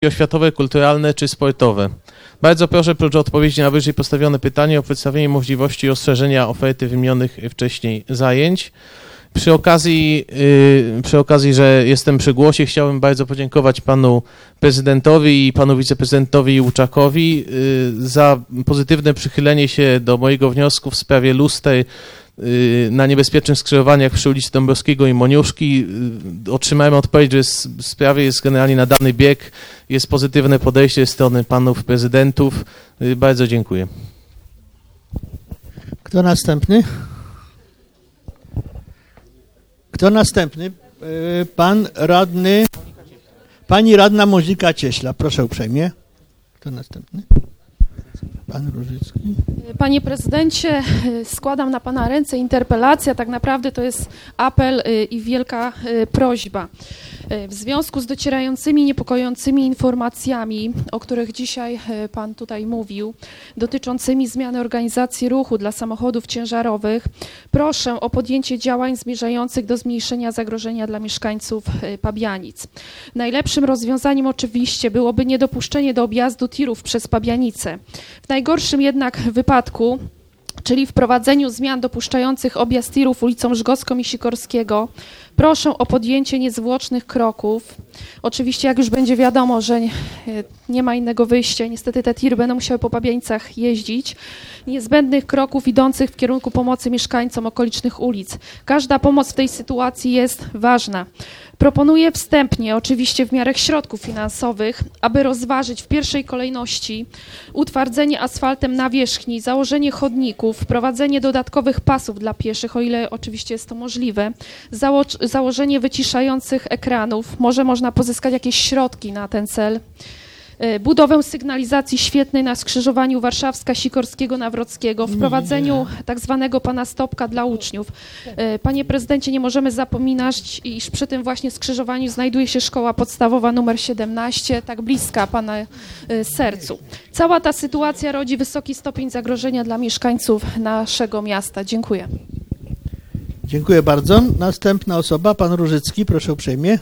oświatowe, kulturalne czy sportowe. Bardzo proszę prócz odpowiedzi na wyżej postawione pytanie o przedstawienie możliwości rozszerzenia oferty wymienionych wcześniej zajęć. Przy okazji, że jestem przy głosie, chciałbym bardzo podziękować panu prezydentowi i panu wiceprezydentowi Łuczakowi za pozytywne przychylenie się do mojego wniosku w sprawie luster na niebezpiecznych skrzyżowaniach przy ulicy Dąbrowskiego i Moniuszki. Otrzymałem odpowiedź, że w sprawie jest generalnie nadany bieg, jest pozytywne podejście ze strony panów prezydentów. Bardzo dziękuję. Kto następny? Kto następny? Pan radny, pani radna Monika Cieśla. Proszę uprzejmie. Kto następny? Pan Różycki. Panie prezydencie, składam na pana ręce interpelację. Tak naprawdę to jest apel i wielka prośba. W związku z docierającymi niepokojącymi informacjami, o których dzisiaj pan tutaj mówił, dotyczącymi zmiany organizacji ruchu dla samochodów ciężarowych, proszę o podjęcie działań zmierzających do zmniejszenia zagrożenia dla mieszkańców Pabianic. Najlepszym rozwiązaniem oczywiście byłoby niedopuszczenie do objazdu tirów przez Pabianice. W najgorszym jednak wypadku, czyli wprowadzeniu zmian dopuszczających objazd tirów ulicą Żgocką i Sikorskiego, proszę o podjęcie niezwłocznych kroków. Oczywiście jak już będzie wiadomo, że nie ma innego wyjścia, niestety te tiry będą musiały po Pabianicach jeździć, niezbędnych kroków idących w kierunku pomocy mieszkańcom okolicznych ulic. Każda pomoc w tej sytuacji jest ważna. Proponuję wstępnie, oczywiście w miarę środków finansowych, aby rozważyć w pierwszej kolejności utwardzenie asfaltem nawierzchni, założenie chodników, wprowadzenie dodatkowych pasów dla pieszych, o ile oczywiście jest to możliwe, założenie wyciszających ekranów, może można pozyskać jakieś środki na ten cel, budowę sygnalizacji świetnej na skrzyżowaniu Warszawska-Sikorskiego-Nawrockiego, wprowadzeniu tak zwanego pana stopka dla uczniów. Panie prezydencie, nie możemy zapominać, iż przy tym właśnie skrzyżowaniu znajduje się szkoła podstawowa nr 17, tak bliska pana sercu. Cała ta sytuacja rodzi wysoki stopień zagrożenia dla mieszkańców naszego miasta. Dziękuję. Dziękuję bardzo. Następna osoba, pan Różycki, proszę uprzejmie.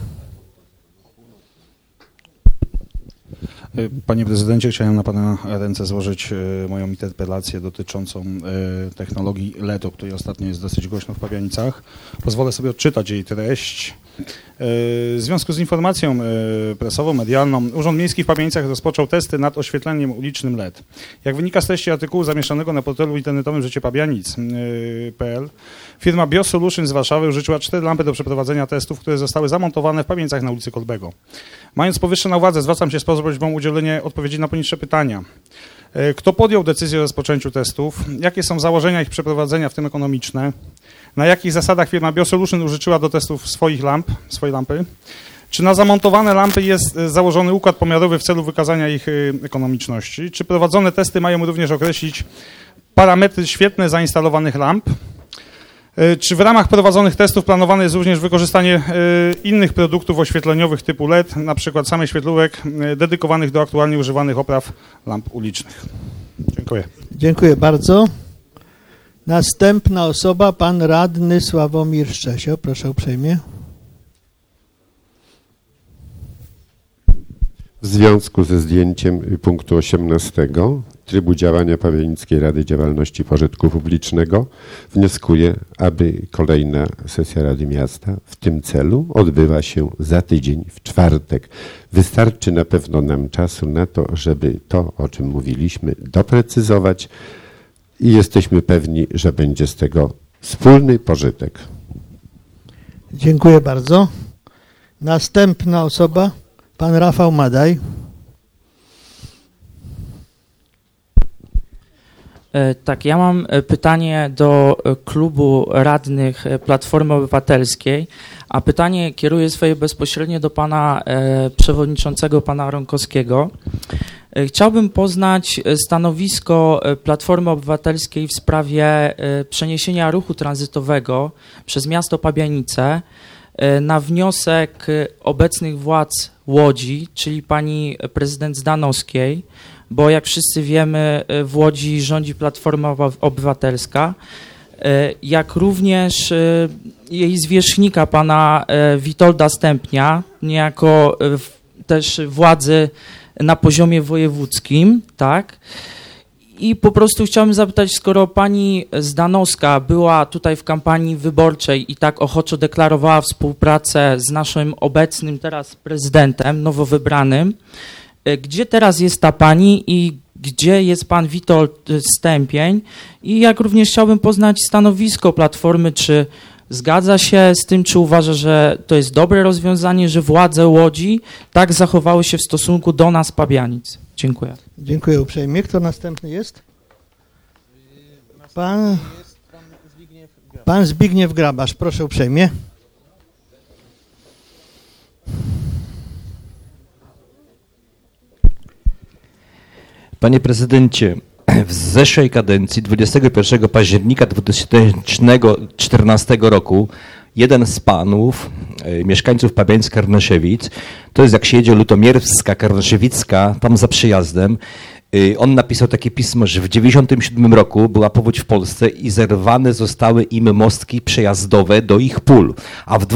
Panie prezydencie, chciałem na pana ręce złożyć moją interpelację dotyczącą technologii LED, o której ostatnio jest dosyć głośno w Pabianicach. Pozwolę sobie odczytać jej treść. W związku z informacją presową, medialną, Urząd Miejski w Pabianicach rozpoczął testy nad oświetleniem ulicznym LED. Jak wynika z treści artykułu zamieszczonego na portalu internetowym życiepabianic.pl, firma BioSolution z Warszawy użyczyła 4 lampy do przeprowadzenia testów, które zostały zamontowane w Pabianicach na ulicy Kolbego. Mając powyższe na uwadze, zwracam się z prośbą o udzielenie odpowiedzi na poniższe pytania. Kto podjął decyzję o rozpoczęciu testów? Jakie są założenia ich przeprowadzenia, w tym ekonomiczne? Na jakich zasadach firma BioSolution użyczyła do testów swoje lampy? Czy na zamontowane lampy jest założony układ pomiarowy w celu wykazania ich ekonomiczności? Czy prowadzone testy mają również określić parametry świetne zainstalowanych lamp? Czy w ramach prowadzonych testów planowane jest również wykorzystanie innych produktów oświetleniowych typu LED, na przykład samych świetlówek dedykowanych do aktualnie używanych opraw lamp ulicznych? Dziękuję. Dziękuję bardzo. Następna osoba, pan radny Sławomir Szczesio. Proszę uprzejmie. W związku ze zdjęciem punktu 18 trybu działania Pabianickiej Rady Działalności Pożytku Publicznego wnioskuję, aby kolejna sesja Rady Miasta w tym celu odbyła się za tydzień, w czwartek. Wystarczy na pewno nam czasu na to, żeby to, o czym mówiliśmy, doprecyzować i jesteśmy pewni, że będzie z tego wspólny pożytek. Dziękuję bardzo. Następna osoba, pan Rafał Madaj. Tak, ja mam pytanie do klubu radnych Platformy Obywatelskiej, a pytanie kieruję swoje bezpośrednio do pana przewodniczącego, pana Ronkowskiego. Chciałbym poznać stanowisko Platformy Obywatelskiej w sprawie przeniesienia ruchu tranzytowego przez miasto Pabianice na wniosek obecnych władz Łodzi, czyli pani prezydent Zdanowskiej, bo jak wszyscy wiemy, w Łodzi rządzi Platforma Obywatelska, jak również jej zwierzchnika, pana Witolda Stępnia, niejako też władzy na poziomie wojewódzkim, tak? I po prostu chciałbym zapytać, skoro pani Zdanowska była tutaj w kampanii wyborczej i tak ochoczo deklarowała współpracę z naszym obecnym teraz prezydentem, nowo wybranym, gdzie teraz jest ta pani i gdzie jest pan Witold Stępień? I jak również chciałbym poznać stanowisko Platformy, czy zgadza się z tym, czy uważa, że to jest dobre rozwiązanie, że władze Łodzi tak zachowały się w stosunku do nas, Pabianic? Dziękuję. Dziękuję uprzejmie. Kto następny jest? Pan Zbigniew Grabarz. Proszę uprzejmie. Panie prezydencie, w zeszłej kadencji 21 października 2014 roku jeden z panów, mieszkańców Pabiańsk-Karnaszewic, to jest jak się jedzie Lutomierska, Karnaszewicka, tam za przyjazdem, on napisał takie pismo, że w 1997 roku była powódź w Polsce i zerwane zostały im mostki przejazdowe do ich pól, a w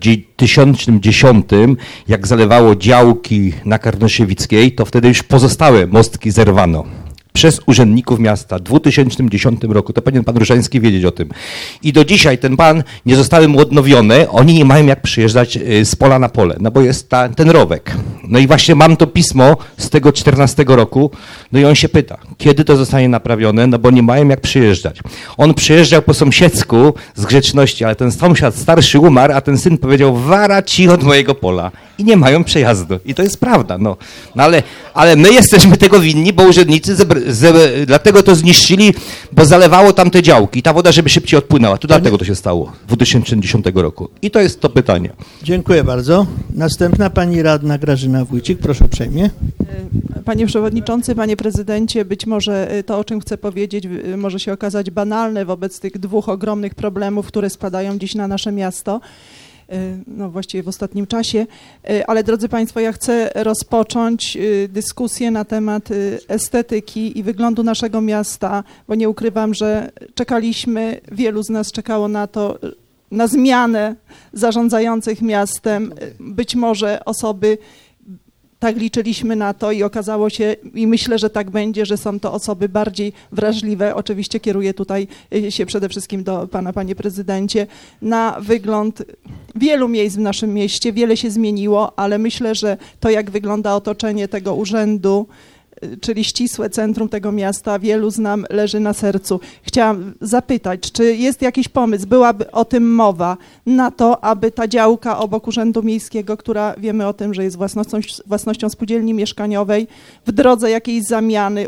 2010, jak zalewało działki na Karnaszewickiej, to wtedy już pozostałe mostki zerwano przez urzędników miasta w 2010 roku. To powinien pan Różański wiedzieć o tym. I do dzisiaj ten pan nie zostały mu odnowione, oni nie mają jak przyjeżdżać z pola na pole, no bo jest ten rowek. No i właśnie mam to pismo z tego 14 roku, no i on się pyta, kiedy to zostanie naprawione, no bo nie mają jak przyjeżdżać. On przyjeżdżał po sąsiedzku z grzeczności, ale ten sąsiad starszy umarł, a ten syn powiedział, wara ci od mojego pola. I nie mają przejazdu. I to jest prawda, no ale my jesteśmy tego winni, bo urzędnicy dlatego to zniszczyli, bo zalewało tam te działki. Ta woda, żeby szybciej odpłynęła. To dlatego to się stało w 2010 roku. I to jest to pytanie. Dziękuję bardzo. Następna pani radna Grażyna Wójcik. Proszę uprzejmie. Panie przewodniczący, panie prezydencie, być może to, o czym chcę powiedzieć, może się okazać banalne wobec tych dwóch ogromnych problemów, które spadają dziś na nasze miasto. No właściwie w ostatnim czasie, ale drodzy Państwo, ja chcę rozpocząć dyskusję na temat estetyki i wyglądu naszego miasta, bo nie ukrywam, że czekaliśmy, wielu z nas czekało na zmianę zarządzających miastem, być może osoby, tak liczyliśmy na to i okazało się, i myślę, że tak będzie, że są to osoby bardziej wrażliwe. Oczywiście kieruję tutaj się przede wszystkim do pana, panie prezydencie, na wygląd wielu miejsc w naszym mieście. Wiele się zmieniło, ale myślę, że to, jak wygląda otoczenie tego urzędu, czyli ścisłe centrum tego miasta, wielu z nam leży na sercu. Chciałam zapytać, czy jest jakiś pomysł, byłaby o tym mowa, na to, aby ta działka obok Urzędu Miejskiego, która wiemy o tym, że jest własnością spółdzielni mieszkaniowej, w drodze jakiejś zamiany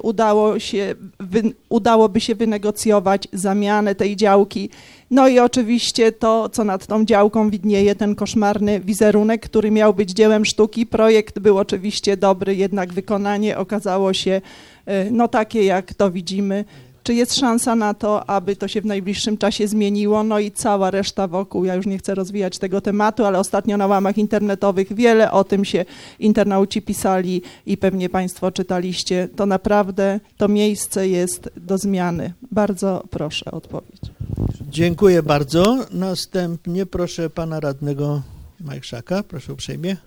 udałoby się wynegocjować zamianę tej działki. No i oczywiście to, co nad tą działką widnieje, ten koszmarny wizerunek, który miał być dziełem sztuki. Projekt był oczywiście dobry, jednak wykonanie okazało się no takie, jak to widzimy. Czy jest szansa na to, aby to się w najbliższym czasie zmieniło? No i cała reszta wokół. Ja już nie chcę rozwijać tego tematu, ale ostatnio na łamach internetowych wiele o tym się internauci pisali i pewnie Państwo czytaliście. To naprawdę to miejsce jest do zmiany. Bardzo proszę o odpowiedź. Dziękuję bardzo. Następnie proszę pana radnego Majchrzaka. Proszę uprzejmie.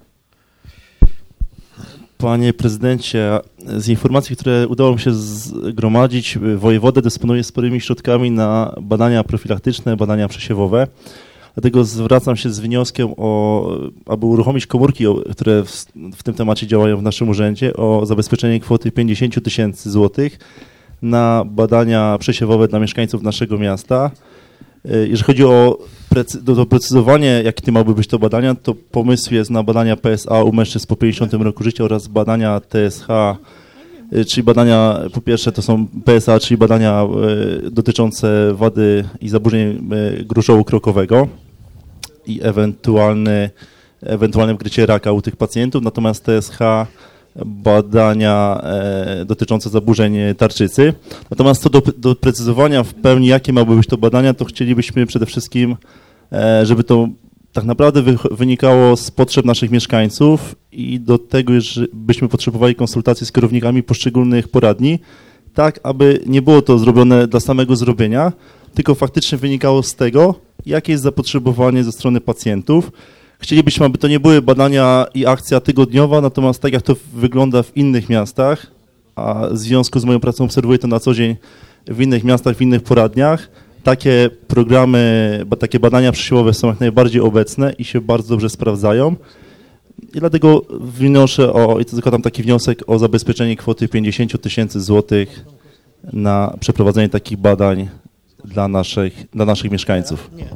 Panie prezydencie, z informacji, które udało mi się zgromadzić, wojewoda dysponuje sporymi środkami na badania profilaktyczne, badania przesiewowe. Dlatego zwracam się z wnioskiem, aby uruchomić komórki, które w tym temacie działają w naszym urzędzie, o zabezpieczenie kwoty 50 000 złotych na badania przesiewowe dla mieszkańców naszego miasta. Jeżeli chodzi o doprecyzowanie, jakie to miałyby być to badania, to pomysł jest na badania PSA u mężczyzn po 50 roku życia oraz badania TSH, czyli badania, po pierwsze to są PSA, czyli badania dotyczące wady i zaburzeń gruczołu krokowego i ewentualne wykrycie raka u tych pacjentów, natomiast TSH badania dotyczące zaburzeń tarczycy. Natomiast co do doprecyzowania w pełni, jakie miałyby być to badania, to chcielibyśmy przede wszystkim, żeby to tak naprawdę wynikało z potrzeb naszych mieszkańców i do tego, że byśmy potrzebowali konsultacji z kierownikami poszczególnych poradni, tak aby nie było to zrobione dla samego zrobienia, tylko faktycznie wynikało z tego, jakie jest zapotrzebowanie ze strony pacjentów, Chcielibyśmy, aby to nie były badania i akcja tygodniowa, natomiast tak jak to wygląda w innych miastach, a w związku z moją pracą obserwuję to na co dzień w innych miastach, w innych poradniach, takie programy, takie badania przesiewowe są jak najbardziej obecne i się bardzo dobrze sprawdzają. I dlatego zakładam taki wniosek o zabezpieczenie kwoty 50 000 złotych na przeprowadzenie takich badań dla naszych mieszkańców. Nie.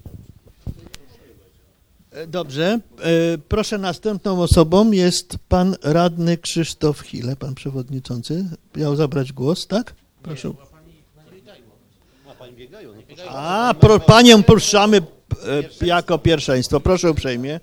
Dobrze. Proszę, następną osobą jest pan radny Krzysztof Chile, pan przewodniczący. Miał zabrać głos, tak? Proszę. Panią puszczamy jako pierwszeństwo. Proszę uprzejmie.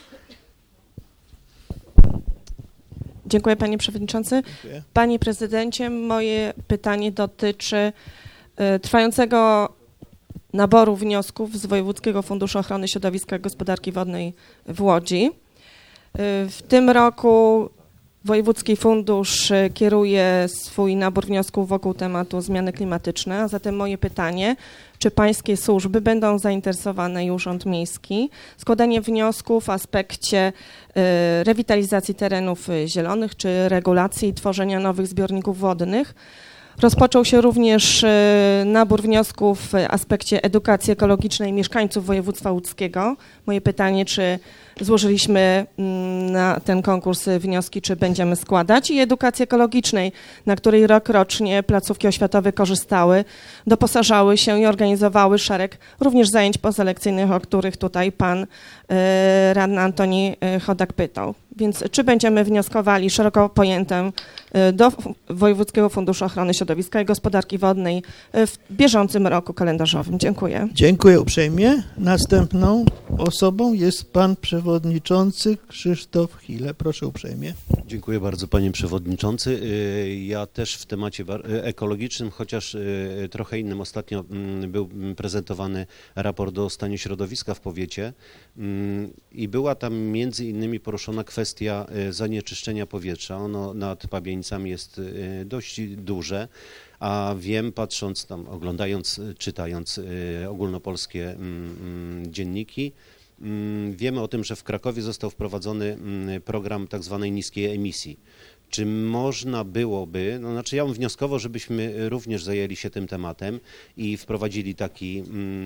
Dziękuję, panie przewodniczący. Dziękuję. Panie prezydencie, moje pytanie dotyczy trwającego naboru wniosków z Wojewódzkiego Funduszu Ochrony Środowiska i Gospodarki Wodnej w Łodzi. W tym roku Wojewódzki Fundusz kieruje swój nabór wniosków wokół tematu zmiany klimatyczne, a zatem moje pytanie, czy pańskie służby będą zainteresowane i Urząd Miejski składaniem wniosków w aspekcie rewitalizacji terenów zielonych czy regulacji i tworzenia nowych zbiorników wodnych. Rozpoczął się również nabór wniosków w aspekcie edukacji ekologicznej mieszkańców województwa łódzkiego. Moje pytanie, czy złożyliśmy na ten konkurs wnioski, czy będziemy składać, i edukacji ekologicznej, na której rokrocznie placówki oświatowe korzystały, doposażały się i organizowały szereg również zajęć pozalekcyjnych, o których tutaj pan radny Antoni Chodak pytał. Więc czy będziemy wnioskowali szeroko pojętym do Wojewódzkiego Funduszu Ochrony Środowiska i Gospodarki Wodnej w bieżącym roku kalendarzowym? Dziękuję. Dziękuję uprzejmie. Następną osobą jest pan przewodniczący Krzysztof Chile. Proszę uprzejmie. Dziękuję bardzo, panie przewodniczący. Ja też w temacie ekologicznym, chociaż trochę innym. Ostatnio był prezentowany raport o stanie środowiska w powiecie i była tam między innymi poruszona kwestia zanieczyszczenia powietrza. Ono nad Pabienicami jest dość duże, a wiem, patrząc tam, oglądając, czytając ogólnopolskie dzienniki, wiemy o tym, że w Krakowie został wprowadzony program tak zwanej niskiej emisji. Czy można byłoby, ja bym wnioskował, żebyśmy również zajęli się tym tematem i wprowadzili taki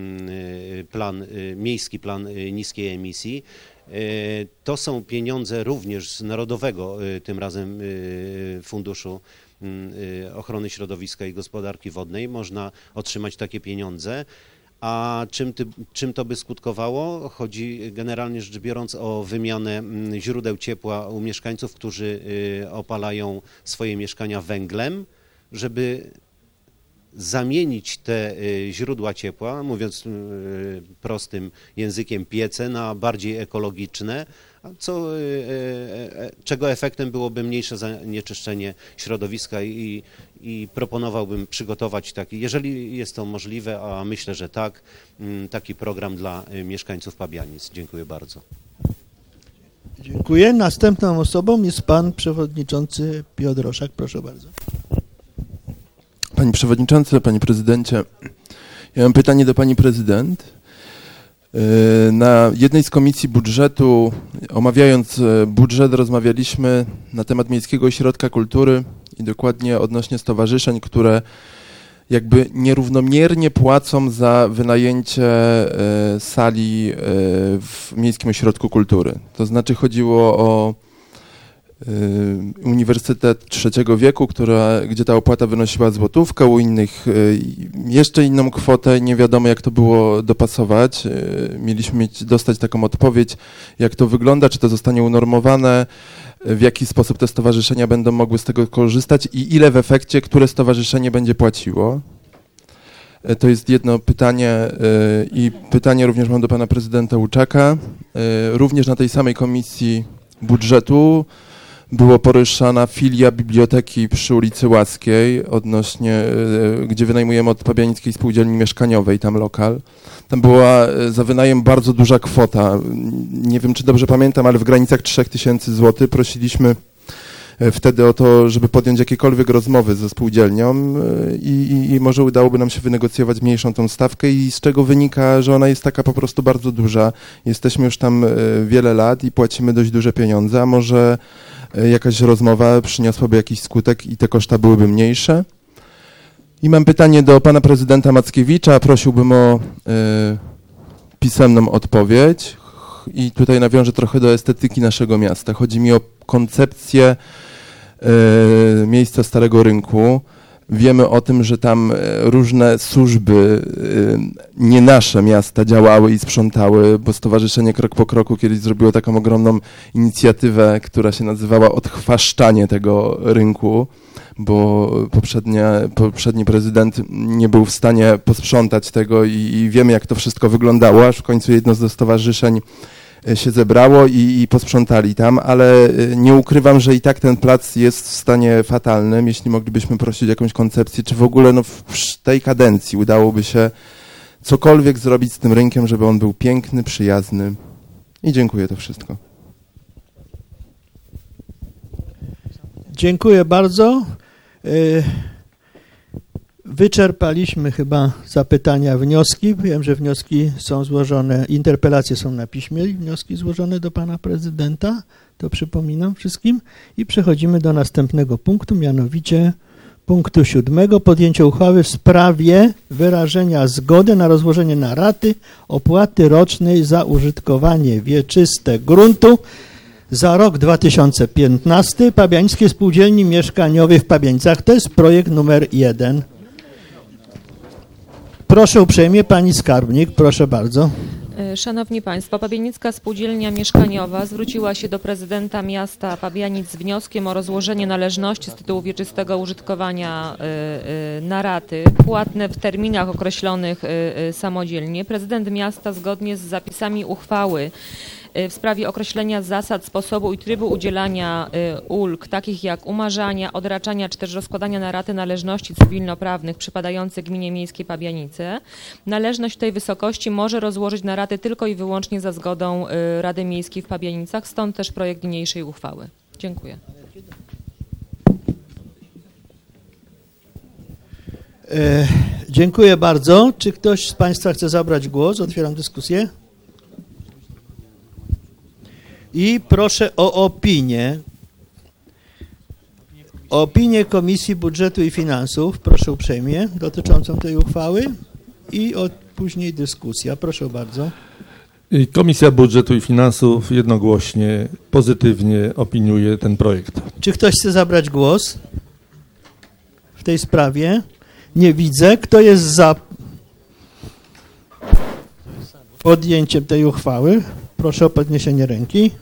plan, miejski plan niskiej emisji. To są pieniądze również z Narodowego, tym razem Funduszu Ochrony Środowiska i Gospodarki Wodnej. Można otrzymać takie pieniądze. A czym to by skutkowało? Chodzi generalnie rzecz biorąc o wymianę źródeł ciepła u mieszkańców, którzy opalają swoje mieszkania węglem, żeby zamienić te źródła ciepła, mówiąc prostym językiem, piece na bardziej ekologiczne, czego efektem byłoby mniejsze zanieczyszczenie środowiska i proponowałbym przygotować taki, jeżeli jest to możliwe, a myślę, że tak, taki program dla mieszkańców Pabianic. Dziękuję bardzo. Dziękuję. Następną osobą jest pan przewodniczący Piotr Roszak. Proszę bardzo. Panie przewodniczący, panie prezydencie, ja mam pytanie do pani prezydent. Na jednej z komisji budżetu, omawiając budżet, rozmawialiśmy na temat Miejskiego Ośrodka Kultury i dokładnie odnośnie stowarzyszeń, które jakby nierównomiernie płacą za wynajęcie sali w Miejskim Ośrodku Kultury. To znaczy chodziło o Uniwersytet Trzeciego Wieku, gdzie ta opłata wynosiła złotówkę, u innych jeszcze inną kwotę, nie wiadomo jak to było dopasować. Mieliśmy dostać taką odpowiedź, jak to wygląda, czy to zostanie unormowane, w jaki sposób te stowarzyszenia będą mogły z tego korzystać i ile w efekcie, które stowarzyszenie będzie płaciło. To jest jedno pytanie i pytanie również mam do pana prezydenta Łuczaka. Również na tej samej komisji budżetu była poruszana filia biblioteki przy ulicy Łaskiej, gdzie wynajmujemy od Pabianickiej Spółdzielni Mieszkaniowej tam lokal. Tam była za wynajem bardzo duża kwota. Nie wiem, czy dobrze pamiętam, ale w granicach 3000 zł. Prosiliśmy wtedy o to, żeby podjąć jakiekolwiek rozmowy ze spółdzielnią i może udałoby nam się wynegocjować mniejszą tą stawkę i z czego wynika, że ona jest taka po prostu bardzo duża. Jesteśmy już tam wiele lat i płacimy dość duże pieniądze, a może jakaś rozmowa przyniosłaby jakiś skutek i te koszta byłyby mniejsze. I mam pytanie do pana prezydenta Mackiewicza. Prosiłbym o pisemną odpowiedź i tutaj nawiążę trochę do estetyki naszego miasta. Chodzi mi o koncepcję miejsca Starego Rynku. Wiemy o tym, że tam różne służby, nie nasze miasta działały i sprzątały, bo Stowarzyszenie Krok po Kroku kiedyś zrobiło taką ogromną inicjatywę, która się nazywała Odchwaszczanie tego rynku, bo poprzedni prezydent nie był w stanie posprzątać tego i wiemy, jak to wszystko wyglądało, aż w końcu jedno ze stowarzyszeń się zebrało i posprzątali tam, ale nie ukrywam, że i tak ten plac jest w stanie fatalnym. Jeśli moglibyśmy prosić jakąś koncepcję, czy w ogóle w tej kadencji udałoby się cokolwiek zrobić z tym rynkiem, żeby on był piękny, przyjazny. I dziękuję, to wszystko. Dziękuję bardzo. Wyczerpaliśmy chyba zapytania, wnioski. Wiem, że wnioski są złożone, interpelacje są na piśmie i wnioski złożone do pana prezydenta. To przypominam wszystkim. I przechodzimy do następnego punktu, mianowicie punktu 7. Podjęcie uchwały w sprawie wyrażenia zgody na rozłożenie na raty opłaty rocznej za użytkowanie wieczyste gruntu za rok 2015 Pabiańskiej Spółdzielni Mieszkaniowej w Pabianicach. To jest projekt numer 1. Proszę uprzejmie, pani skarbnik, proszę bardzo. Szanowni Państwo, Pabianicka Spółdzielnia Mieszkaniowa zwróciła się do prezydenta miasta Pabianic z wnioskiem o rozłożenie należności z tytułu wieczystego użytkowania na raty płatne w terminach określonych samodzielnie. Prezydent miasta zgodnie z zapisami uchwały w sprawie określenia zasad, sposobu i trybu udzielania ulg, takich jak umarzania, odraczania czy też rozkładania na raty należności cywilnoprawnych przypadających gminie miejskiej Pabianice. Należność tej wysokości może rozłożyć na raty tylko i wyłącznie za zgodą Rady Miejskiej w Pabianicach, stąd też projekt niniejszej uchwały. Dziękuję. Dziękuję bardzo. Czy ktoś z Państwa chce zabrać głos? Otwieram dyskusję. I proszę o opinię. Opinię Komisji Budżetu i Finansów, proszę uprzejmie, dotyczącą tej uchwały i później dyskusja. Proszę bardzo. Komisja Budżetu i Finansów jednogłośnie, pozytywnie opiniuje ten projekt. Czy ktoś chce zabrać głos w tej sprawie? Nie widzę. Kto jest za podjęciem tej uchwały? Proszę o podniesienie ręki.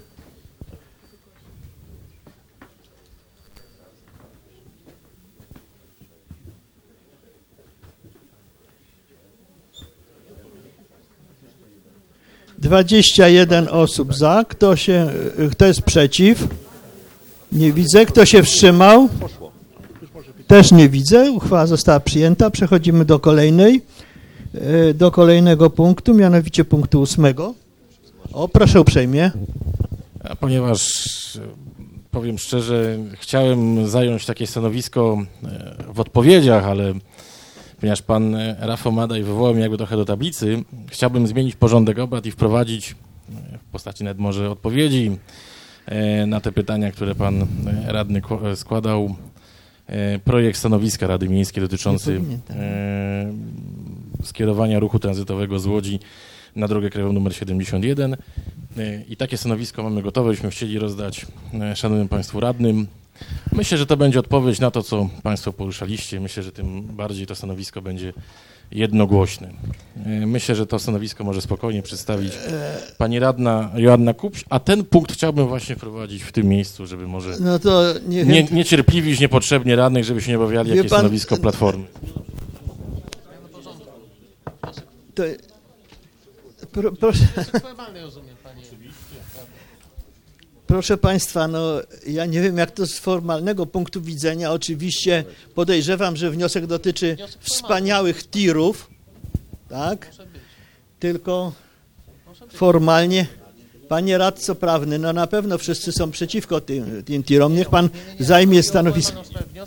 (21 osób za. Kto jest przeciw? Nie widzę. Kto się wstrzymał? Też nie widzę. Uchwała została przyjęta. Przechodzimy do kolejnego punktu, mianowicie punktu 8. Proszę uprzejmie. Ponieważ, powiem szczerze, chciałem zająć takie stanowisko w odpowiedziach, ale ponieważ pan Rafał Madaj wywołał mnie jakby trochę do tablicy, chciałbym zmienić porządek obrad i wprowadzić w postaci nawet może odpowiedzi na te pytania, które pan radny składał, projekt stanowiska Rady Miejskiej dotyczący skierowania ruchu tranzytowego z Łodzi na drogę krajową nr 71 i takie stanowisko mamy gotowe, byśmy chcieli rozdać szanownym Państwu radnym. Myślę, że to będzie odpowiedź na to, co Państwo poruszaliście. Myślę, że tym bardziej to stanowisko będzie jednogłośne. Myślę, że to stanowisko może spokojnie przedstawić pani radna Joanna Kupś, a ten punkt chciałbym właśnie wprowadzić w tym miejscu, żeby może nie cierpliwić niepotrzebnie radnych, żeby się nie obawiali, jakie stanowisko Platformy. Proszę. Proszę Państwa, ja nie wiem, jak to z formalnego punktu widzenia. Oczywiście podejrzewam, że wniosek dotyczy wspaniałych tirów, tak? Tylko formalnie Panie radco prawny, no na pewno wszyscy są przeciwko tym tirom. Niech pan zajmie stanowisko.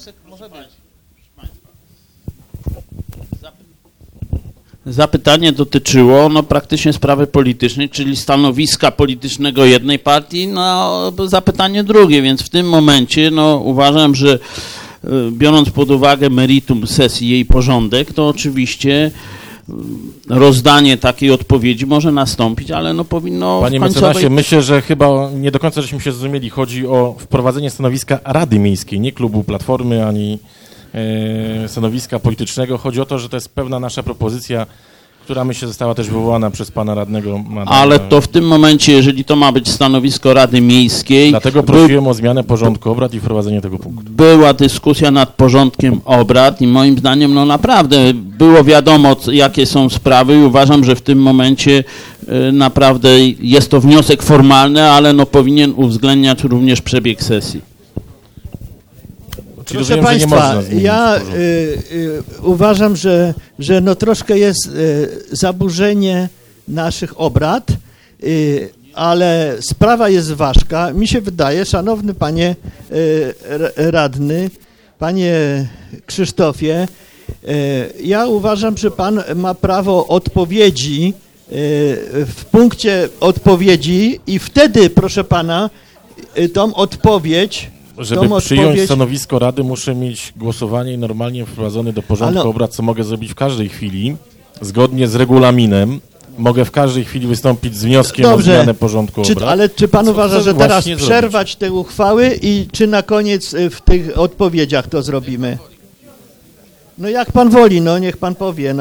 Zapytanie dotyczyło praktycznie sprawy politycznej, czyli stanowiska politycznego jednej partii, zapytanie drugie, więc w tym momencie uważam, że biorąc pod uwagę meritum sesji, jej porządek, to oczywiście rozdanie takiej odpowiedzi może nastąpić, ale powinno Panie mecenasie, myślę, że chyba nie do końca żeśmy się zrozumieli. Chodzi o wprowadzenie stanowiska Rady Miejskiej, nie klubu Platformy, ani stanowiska politycznego. Chodzi o to, że to jest pewna nasza propozycja, która myślę została też wywołana przez pana radnego. Ale to w tym momencie, jeżeli to ma być stanowisko Rady Miejskiej... Dlatego prosiłem o zmianę porządku obrad i wprowadzenie tego punktu. Była dyskusja nad porządkiem obrad i moim zdaniem naprawdę było wiadomo, jakie są sprawy i uważam, że w tym momencie naprawdę jest to wniosek formalny, ale powinien uwzględniać również przebieg sesji. Proszę Państwa, ja uważam, że troszkę jest zaburzenie naszych obrad, ale sprawa jest ważka. Mi się wydaje, szanowny panie radny, panie Krzysztofie, ja uważam, że pan ma prawo odpowiedzi w punkcie odpowiedzi i wtedy, proszę pana, tą odpowiedź... Żeby przyjąć stanowisko Rady, muszę mieć głosowanie i normalnie wprowadzone do porządku obrad, co mogę zrobić w każdej chwili, zgodnie z regulaminem. Mogę w każdej chwili wystąpić z wnioskiem o zmianę porządku obrad. Ale czy pan uważa, że teraz przerwać te uchwały i czy na koniec w tych odpowiedziach to zrobimy? No jak pan woli, niech pan powie,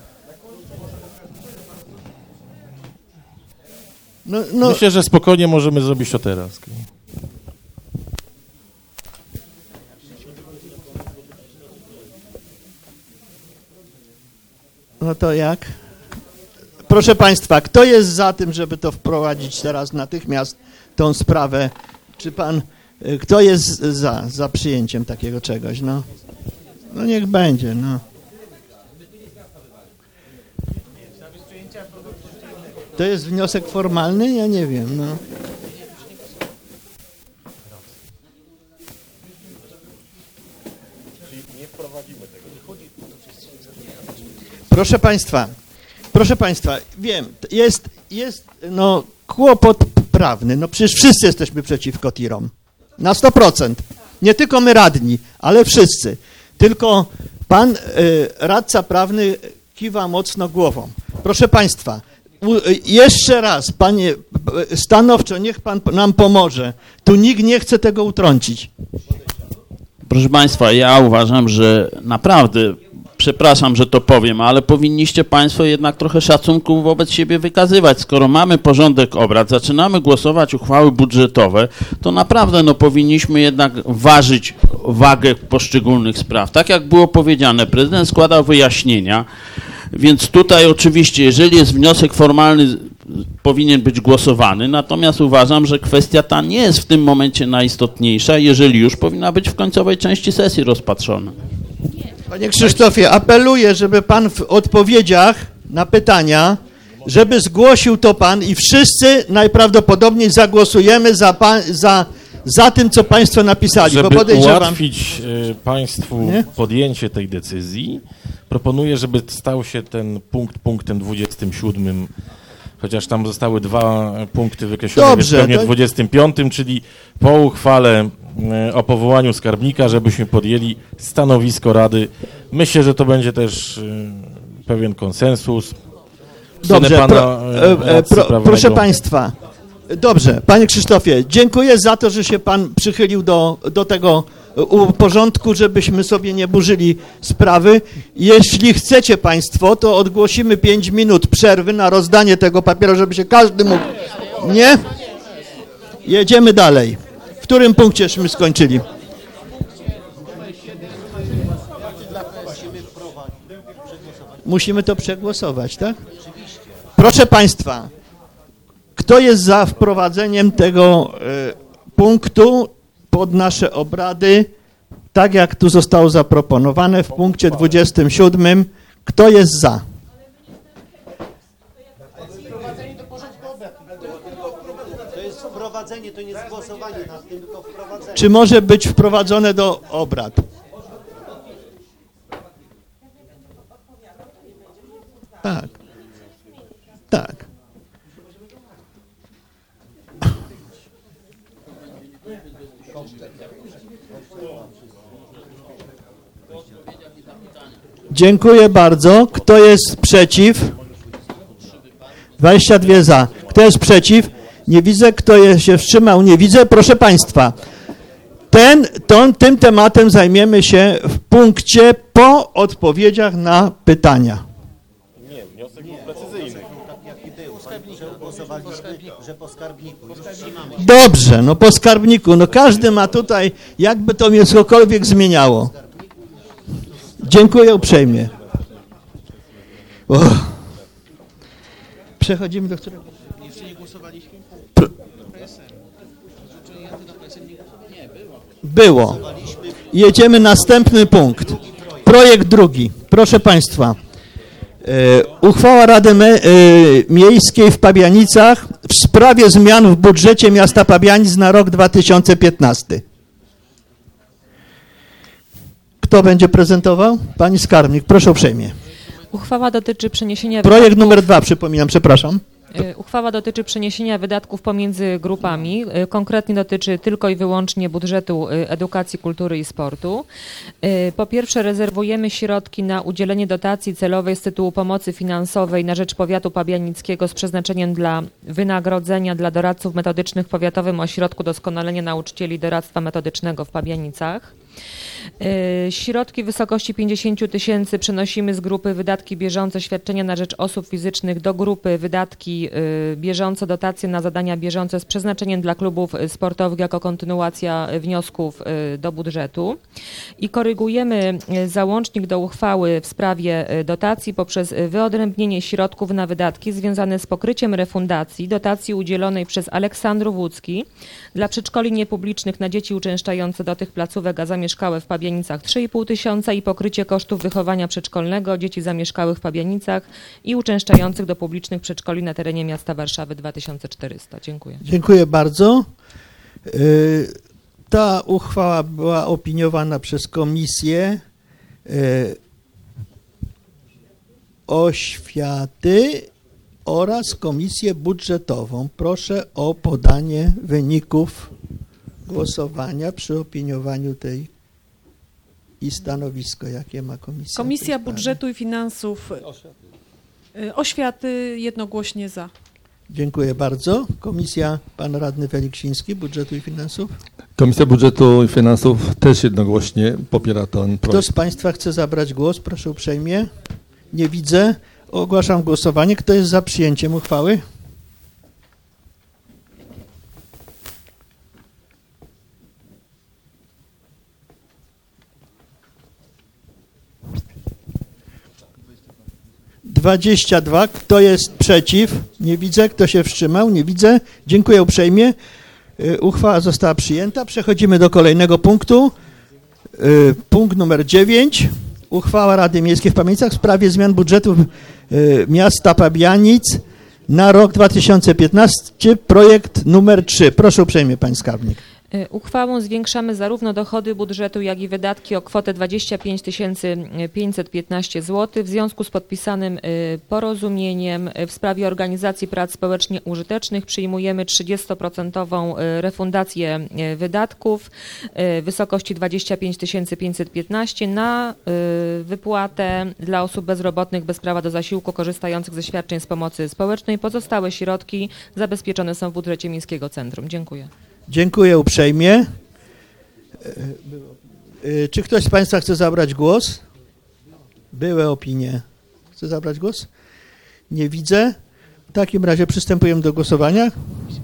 Myślę, że spokojnie możemy zrobić to teraz. No to jak? Proszę Państwa, kto jest za tym, żeby to wprowadzić teraz natychmiast, tą sprawę? Czy pan, kto jest za przyjęciem takiego czegoś? No niech będzie, To jest wniosek formalny? Ja nie wiem, Proszę Państwa, wiem, jest kłopot prawny, przecież wszyscy jesteśmy przeciwko tirom, na 100%, nie tylko my radni, ale wszyscy, tylko pan radca prawny kiwa mocno głową. Proszę Państwa, jeszcze raz, panie, stanowczo, niech pan nam pomoże, tu nikt nie chce tego utrącić. Proszę Państwa, ja uważam, że naprawdę... Przepraszam, że to powiem, ale powinniście Państwo jednak trochę szacunku wobec siebie wykazywać. Skoro mamy porządek obrad, zaczynamy głosować uchwały budżetowe, to naprawdę powinniśmy jednak ważyć wagę poszczególnych spraw. Tak jak było powiedziane, prezydent składał wyjaśnienia, więc tutaj oczywiście, jeżeli jest wniosek formalny, powinien być głosowany, natomiast uważam, że kwestia ta nie jest w tym momencie najistotniejsza, jeżeli już powinna być w końcowej części sesji rozpatrzona. Panie Krzysztofie, apeluję, żeby pan w odpowiedziach na pytania, żeby zgłosił to pan i wszyscy najprawdopodobniej zagłosujemy za tym, co państwo napisali. Żeby ułatwić państwu podjęcie tej decyzji, proponuję, żeby stał się ten punkt punktem 27, chociaż tam zostały 2 punkty wykreślone w pewnie 25, czyli po uchwale o powołaniu skarbnika, żebyśmy podjęli stanowisko Rady. Myślę, że to będzie też pewien konsensus. Dobrze, proszę Państwa, dobrze, Panie Krzysztofie, dziękuję za to, że się Pan przychylił do tego porządku, żebyśmy sobie nie burzyli sprawy. Jeśli chcecie Państwo, to ogłosimy 5 minut przerwy na rozdanie tego papieru, żeby się każdy mógł... Nie? Jedziemy dalej. W którym punkcieśmy skończyli? Musimy to przegłosować, tak? Proszę Państwa, kto jest za wprowadzeniem tego punktu pod nasze obrady, tak jak tu zostało zaproponowane w punkcie 27? Kto jest za? wprowadzenie to nie jest głosowanie nad tym, tylko wprowadzenie. Czy może być wprowadzone do obrad? Tak. Tak. Dziękuję bardzo. Kto jest przeciw? 22 za. Kto jest przeciw? Nie widzę. Kto się wstrzymał? Nie widzę. Proszę Państwa, tym tematem zajmiemy się w punkcie po odpowiedziach na pytania. Nie, wniosek był precyzyjny. Że po skarbniku. Dobrze, no po skarbniku. No każdy ma tutaj, jakby to mnie cokolwiek zmieniało. Dziękuję uprzejmie. Przechodzimy do którego? Jeszcze nie głosowaliśmy? Było. Jedziemy następny punkt. Projekt drugi. Proszę Państwa. Uchwała Rady Miejskiej w Pabianicach w sprawie zmian w budżecie miasta Pabianic na rok 2015. Kto będzie prezentował? Pani skarbnik, proszę uprzejmie. Uchwała dotyczy przeniesienia Projekt numer 2, przypominam, przepraszam. Uchwała dotyczy przeniesienia wydatków pomiędzy grupami. Konkretnie dotyczy tylko i wyłącznie budżetu edukacji, kultury i sportu. Po pierwsze, rezerwujemy środki na udzielenie dotacji celowej z tytułu pomocy finansowej na rzecz powiatu pabianickiego z przeznaczeniem dla wynagrodzenia dla doradców metodycznych w Powiatowym Ośrodku Doskonalenia Nauczycieli Doradztwa Metodycznego w Pabianicach. Środki w wysokości 50 000 przenosimy z grupy wydatki bieżące świadczenia na rzecz osób fizycznych do grupy wydatki bieżące dotacje na zadania bieżące z przeznaczeniem dla klubów sportowych jako kontynuacja wniosków do budżetu i korygujemy załącznik do uchwały w sprawie dotacji poprzez wyodrębnienie środków na wydatki związane z pokryciem refundacji dotacji udzielonej przez Aleksandrów Łódzki dla przedszkoli niepublicznych na dzieci uczęszczające do tych placówek, a zamieszkałe w Pabianicach 3,5 tysiąca i pokrycie kosztów wychowania przedszkolnego dzieci zamieszkałych w Pabianicach i uczęszczających do publicznych przedszkoli na terenie miasta Warszawy 2400. Dziękuję. Dziękuję bardzo. Ta uchwała była opiniowana przez Komisję Oświaty oraz Komisję Budżetową. Proszę o podanie wyników głosowania przy opiniowaniu tej i stanowisko, jakie ma komisja. Komisja Budżetu i Finansów Oświaty jednogłośnie za. Dziękuję bardzo. Komisja, pan radny Feliksiński, Budżetu i Finansów. Komisja Budżetu i Finansów też jednogłośnie popiera ten projekt. Kto z Państwa chce zabrać głos? Proszę uprzejmie. Nie widzę. Ogłaszam głosowanie. Kto jest za przyjęciem uchwały? (22) Kto jest przeciw? Nie widzę. Kto się wstrzymał? Nie widzę. Dziękuję uprzejmie. Uchwała została przyjęta. Przechodzimy do kolejnego punktu. Punkt numer 9. Uchwała Rady Miejskiej w Pabianicach w sprawie zmian budżetu miasta Pabianic na rok 2015. Projekt numer 3. Proszę uprzejmie, pani skarbnik. Uchwałą zwiększamy zarówno dochody budżetu, jak i wydatki o kwotę 25 515 zł w związku z podpisanym porozumieniem w sprawie organizacji prac społecznie użytecznych. Przyjmujemy 30% refundację wydatków w wysokości 25 515 na wypłatę dla osób bezrobotnych bez prawa do zasiłku korzystających ze świadczeń z pomocy społecznej. Pozostałe środki zabezpieczone są w budżecie Miejskiego Centrum. Dziękuję. Dziękuję uprzejmie. Czy ktoś z Państwa chce zabrać głos? Były opinie. Chce zabrać głos? Nie widzę. W takim razie przystępujemy do głosowania.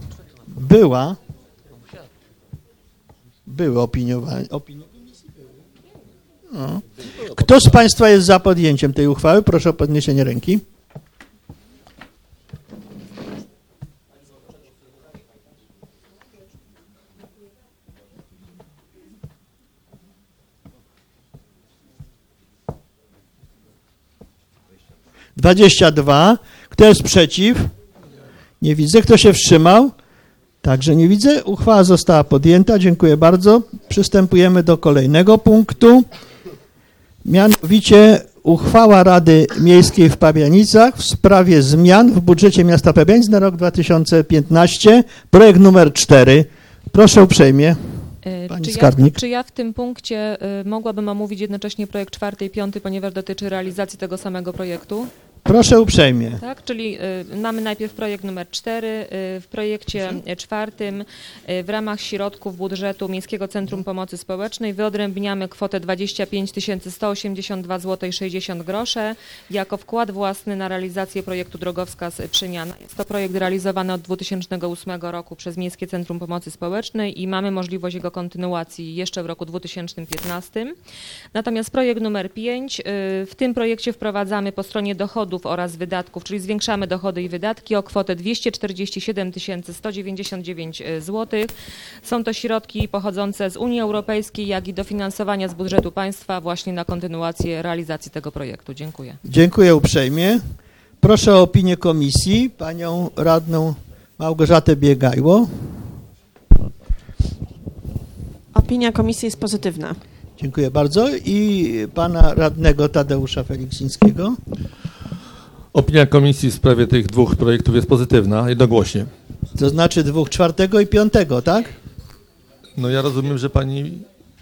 Były opiniowanie. No. Kto z Państwa jest za podjęciem tej uchwały? Proszę o podniesienie ręki. (22) Kto jest przeciw? Nie widzę. Kto się wstrzymał? Także nie widzę. Uchwała została podjęta. Dziękuję bardzo. Przystępujemy do kolejnego punktu. Mianowicie uchwała Rady Miejskiej w Pabianicach w sprawie zmian w budżecie miasta Pabianic na rok 2015. Projekt numer 4. Proszę uprzejmie. Pani skarbnik. Czy ja w tym punkcie mogłabym omówić jednocześnie projekt 4 i 5, ponieważ dotyczy realizacji tego samego projektu? Proszę uprzejmie. Tak, czyli mamy najpierw projekt numer 4. W projekcie 4 w ramach środków budżetu Miejskiego Centrum Pomocy Społecznej wyodrębniamy kwotę 25 182 zł 60 groszy jako wkład własny na realizację projektu Drogowskaz Przemiana. Jest to projekt realizowany od 2008 roku przez Miejskie Centrum Pomocy Społecznej i mamy możliwość jego kontynuacji jeszcze w roku 2015. Natomiast projekt numer 5, w tym projekcie wprowadzamy po stronie dochodów oraz wydatków, czyli zwiększamy dochody i wydatki o kwotę 247 199 zł. Są to środki pochodzące z Unii Europejskiej, jak i dofinansowania z budżetu państwa właśnie na kontynuację realizacji tego projektu. Dziękuję. Dziękuję uprzejmie. Proszę o opinię komisji, panią radną Małgorzatę Biegajło. Opinia komisji jest pozytywna. Dziękuję bardzo. I pana radnego Tadeusza Feliksińskiego. Opinia komisji w sprawie tych dwóch projektów jest pozytywna, jednogłośnie. To znaczy 2, 4 i 5, tak? No ja rozumiem, że pani...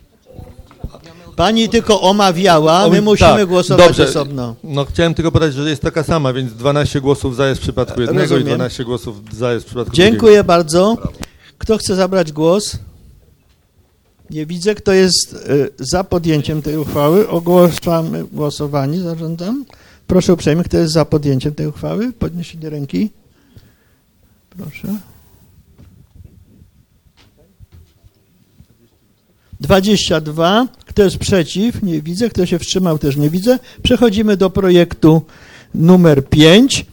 Pani tylko omawiała, my musimy głosować dobrze. osobno. No chciałem tylko podać, że jest taka sama, więc 12 głosów za jest w przypadku jednego. Rozumiem. I 12 głosów za jest w przypadku Dziękuję drugiego. bardzo. Kto chce zabrać głos? Nie widzę. Kto jest za podjęciem tej uchwały? Ogłaszamy głosowanie. Zarządzam. Proszę uprzejmie, kto jest za podjęciem tej uchwały? Podniesienie ręki. Proszę. 22. Kto jest przeciw? Nie widzę. Kto się wstrzymał? Też nie widzę. Przechodzimy do projektu numer 5.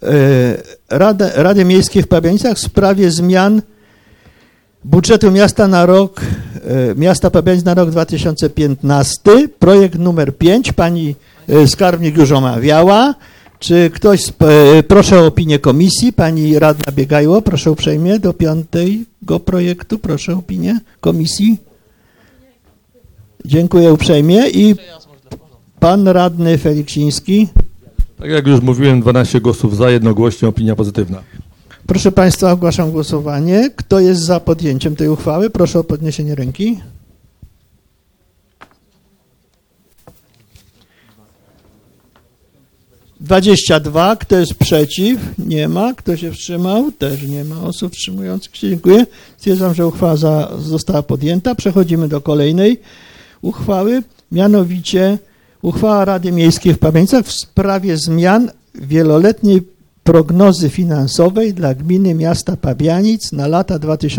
Rady Miejskiej w Pabianicach w sprawie zmian budżetu miasta Pabianic na rok 2015. Projekt numer 5. Pani skarbnik już omawiała. Czy ktoś, proszę o opinię komisji. Pani radna Biegajło, proszę uprzejmie, do 5. projektu. Proszę o opinię komisji. Dziękuję uprzejmie. I pan radny Feliksiński. Tak jak już mówiłem, 12 głosów za, jednogłośnie opinia pozytywna. Proszę państwa, ogłaszam głosowanie. Kto jest za podjęciem tej uchwały? Proszę o podniesienie ręki. 22. Kto jest przeciw? Nie ma. Kto się wstrzymał? Też nie ma osób wstrzymujących się. Dziękuję. Stwierdzam, że uchwała została podjęta. Przechodzimy do kolejnej uchwały. Mianowicie uchwała Rady Miejskiej w Pabianicach w sprawie zmian wieloletniej prognozy finansowej dla gminy miasta Pabianic na lata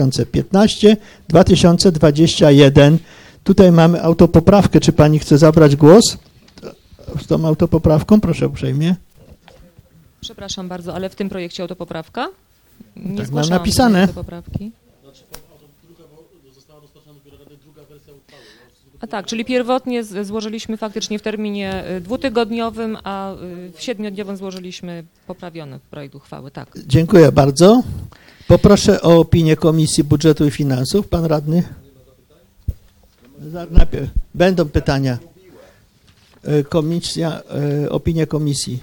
2015-2021. Tutaj mamy autopoprawkę. Czy pani chce zabrać głos z tą autopoprawką? Proszę uprzejmie. Przepraszam bardzo, ale w tym projekcie autopoprawka? Nie tak mam napisane. Autopoprawki. A tak, czyli pierwotnie złożyliśmy faktycznie w terminie 2-tygodniowym, a w 7-dniowym złożyliśmy poprawiony projekt uchwały. Tak. Dziękuję bardzo. Poproszę o opinię Komisji Budżetu i Finansów. Pan radny? Najpierw będą pytania. Opinia komisji.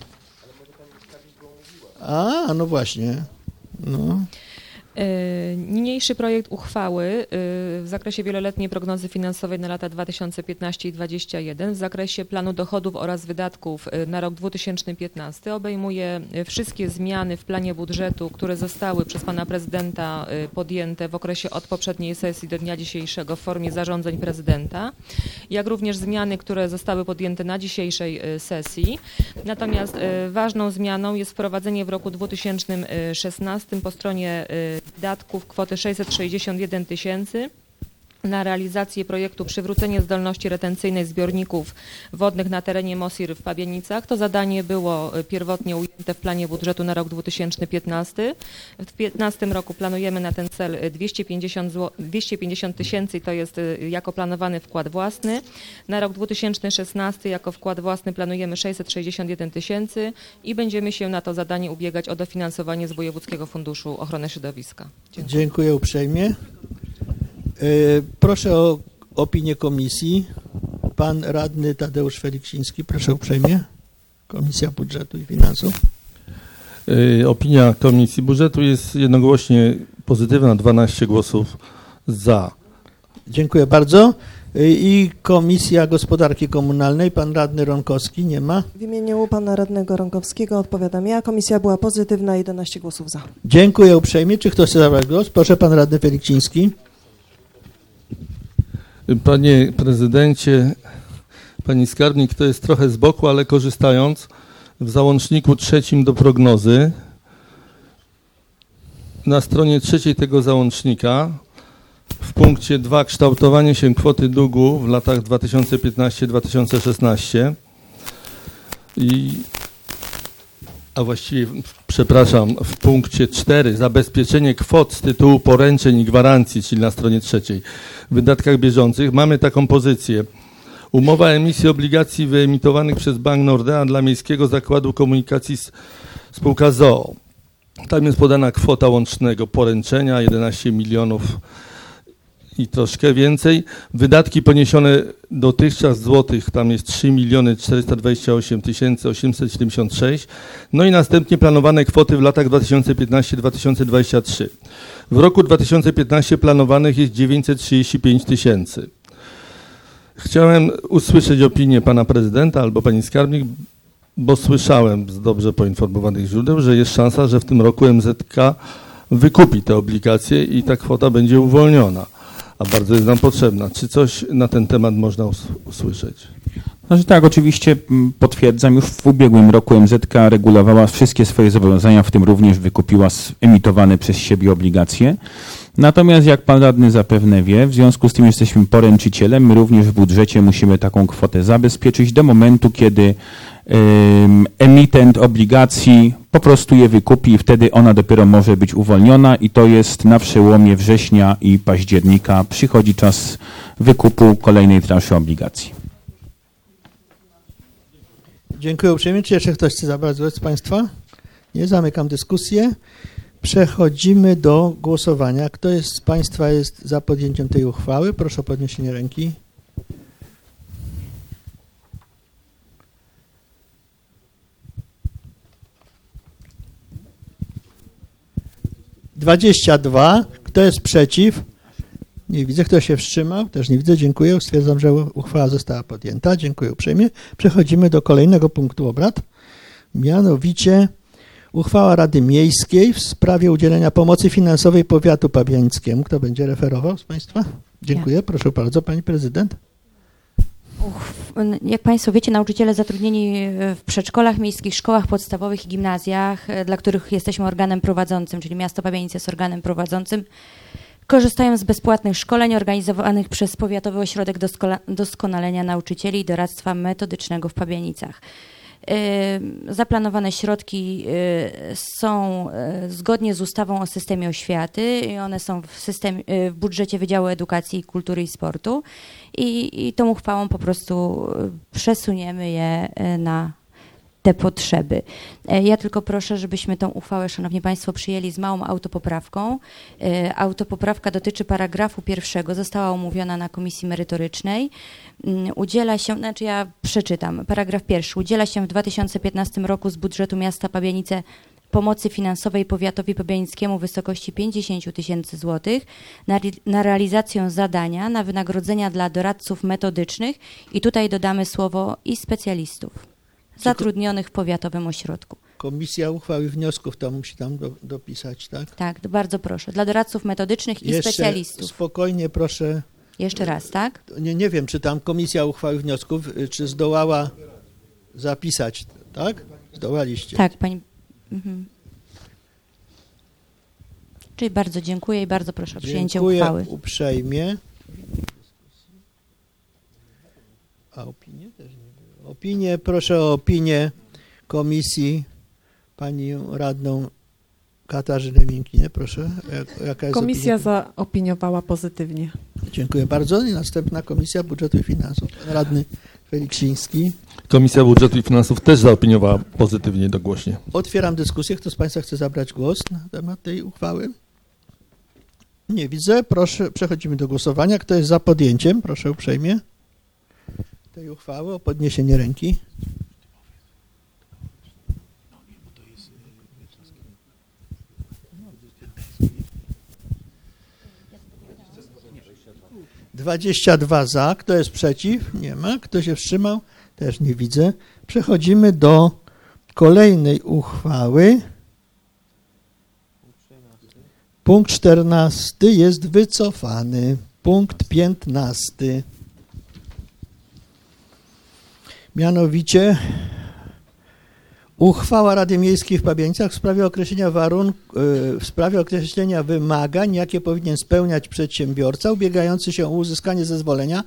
A, no właśnie. No. Niniejszy projekt uchwały w zakresie wieloletniej prognozy finansowej na lata 2015 i 2021 w zakresie planu dochodów oraz wydatków na rok 2015 obejmuje wszystkie zmiany w planie budżetu, które zostały przez pana prezydenta podjęte w okresie od poprzedniej sesji do dnia dzisiejszego w formie zarządzeń prezydenta, jak również zmiany, które zostały podjęte na dzisiejszej sesji. Natomiast ważną zmianą jest wprowadzenie w roku 2016 po stronie wydatków kwoty 661 na realizację projektu przywrócenie zdolności retencyjnej zbiorników wodnych na terenie MOSIR w Pabianicach. To zadanie było pierwotnie ujęte w planie budżetu na rok 2015. W 2015 roku planujemy na ten cel 250 tysięcy i to jest jako planowany wkład własny. Na rok 2016 jako wkład własny planujemy 661 tysięcy i będziemy się na to zadanie ubiegać o dofinansowanie z Wojewódzkiego Funduszu Ochrony Środowiska. Dziękuję uprzejmie. Proszę o opinię komisji. Pan radny Tadeusz Feliksiński, proszę uprzejmie. Komisja Budżetu i Finansów. Opinia Komisji Budżetu jest jednogłośnie pozytywna, 12 głosów za. Dziękuję bardzo. I Komisja Gospodarki Komunalnej, pan radny Ronkowski, nie ma? W imieniu pana radnego Ronkowskiego odpowiadam ja. Komisja była pozytywna, 11 głosów za. Dziękuję uprzejmie. Czy ktoś chce zabrać głos? Proszę, pan radny Feliksiński. Panie prezydencie, pani skarbnik, to jest trochę z boku, ale korzystając, w załączniku 3 do prognozy, na stronie 3 tego załącznika, w punkcie 2 kształtowanie się kwoty długu w latach 2015-2016 a właściwie, przepraszam, w punkcie 4 zabezpieczenie kwot z tytułu poręczeń i gwarancji, czyli na stronie 3 w wydatkach bieżących mamy taką pozycję. Umowa emisji obligacji wyemitowanych przez Bank Nordea dla Miejskiego Zakładu Komunikacji spółka ZOO. Tam jest podana kwota łącznego poręczenia 11 milionów i troszkę więcej. Wydatki poniesione dotychczas złotych, tam jest 3 428 876. No i następnie planowane kwoty w latach 2015-2023. W roku 2015 planowanych jest 935 tysięcy. Chciałem usłyszeć opinię pana prezydenta albo pani skarbnik, bo słyszałem z dobrze poinformowanych źródeł, że jest szansa, że w tym roku MZK wykupi te obligacje i ta kwota będzie uwolniona, a bardzo jest nam potrzebna. Czy coś na ten temat można usłyszeć? Znaczy tak, oczywiście potwierdzam, już w ubiegłym roku MZK regulowała wszystkie swoje zobowiązania, w tym również wykupiła emitowane przez siebie obligacje. Natomiast jak pan radny zapewne wie, w związku z tym jesteśmy poręczycielem, my również w budżecie musimy taką kwotę zabezpieczyć do momentu, kiedy emitent obligacji po prostu je wykupi i wtedy ona dopiero może być uwolniona i to jest na przełomie września i października przychodzi czas wykupu kolejnej transzy obligacji. Dziękuję uprzejmie. Czy jeszcze ktoś chce zabrać głos z państwa? Nie, zamykam dyskusję. Przechodzimy do głosowania. Kto z państwa jest za podjęciem tej uchwały? Proszę o podniesienie ręki. (22) Kto jest przeciw? Nie widzę. Kto się wstrzymał? Też nie widzę. Dziękuję. Stwierdzam, że uchwała została podjęta. Dziękuję uprzejmie. Przechodzimy do kolejnego punktu obrad. Mianowicie uchwała Rady Miejskiej w sprawie udzielenia pomocy finansowej powiatu pabianickiemu. Kto będzie referował z państwa? Dziękuję. Ja. Proszę bardzo, pani prezydent. Jak państwo wiecie, nauczyciele zatrudnieni w przedszkolach miejskich, szkołach podstawowych i gimnazjach, dla których jesteśmy organem prowadzącym, czyli miasto Pabianice jest organem prowadzącym, korzystają z bezpłatnych szkoleń organizowanych przez Powiatowy Ośrodek Doskonalenia Nauczycieli i Doradztwa Metodycznego w Pabianicach. Zaplanowane środki są zgodnie z ustawą o systemie oświaty i one są w budżecie Wydziału Edukacji, Kultury i Sportu i tą uchwałą po prostu przesuniemy je na te potrzeby. Ja tylko proszę, żebyśmy tą uchwałę, szanowni państwo, przyjęli z małą autopoprawką. Autopoprawka dotyczy paragrafu 1, została omówiona na komisji merytorycznej. Udziela się, znaczy ja przeczytam, paragraf 1. Udziela się w 2015 roku z budżetu miasta Pabianice pomocy finansowej powiatowi pabianickiemu w wysokości 50 tysięcy złotych na realizację zadania, na wynagrodzenia dla doradców metodycznych i tutaj dodamy słowo i specjalistów zatrudnionych w powiatowym ośrodku. Komisja uchwał i wniosków to musi tam dopisać, tak? Tak, bardzo proszę. Dla doradców metodycznych i specjalistów. Spokojnie proszę. Jeszcze raz, tak? Nie wiem, czy tam komisja uchwał i wniosków, czy zdołała zapisać, tak? Zdołaliście. Tak, pani. Czyli bardzo dziękuję i bardzo proszę o przyjęcie uchwały. Dziękuję uprzejmie. A opinie też nie było. Opinie, proszę o opinię komisji, panią radną Katarzynę Miękinę, proszę. Jaka jest Komisja opinia? zaopiniowała pozytywnie. Dziękuję bardzo. I następna Komisja Budżetu i Finansów. Pan radny Feliksiński. Komisja Budżetu i Finansów też zaopiniowała pozytywnie jednogłośnie. Otwieram dyskusję. Kto z Państwa chce zabrać głos na temat tej uchwały? Nie widzę. Proszę, przechodzimy do głosowania. Kto jest za podjęciem? Proszę uprzejmie tej uchwały o podniesienie ręki. (22 za). Kto jest przeciw? Nie ma. Kto się wstrzymał? Też nie widzę. Przechodzimy do kolejnej uchwały. Punkt 14 jest wycofany. Punkt 15. Mianowicie uchwała Rady Miejskiej w Pabianicach w sprawie określenia wymagań, jakie powinien spełniać przedsiębiorca ubiegający się o uzyskanie zezwolenia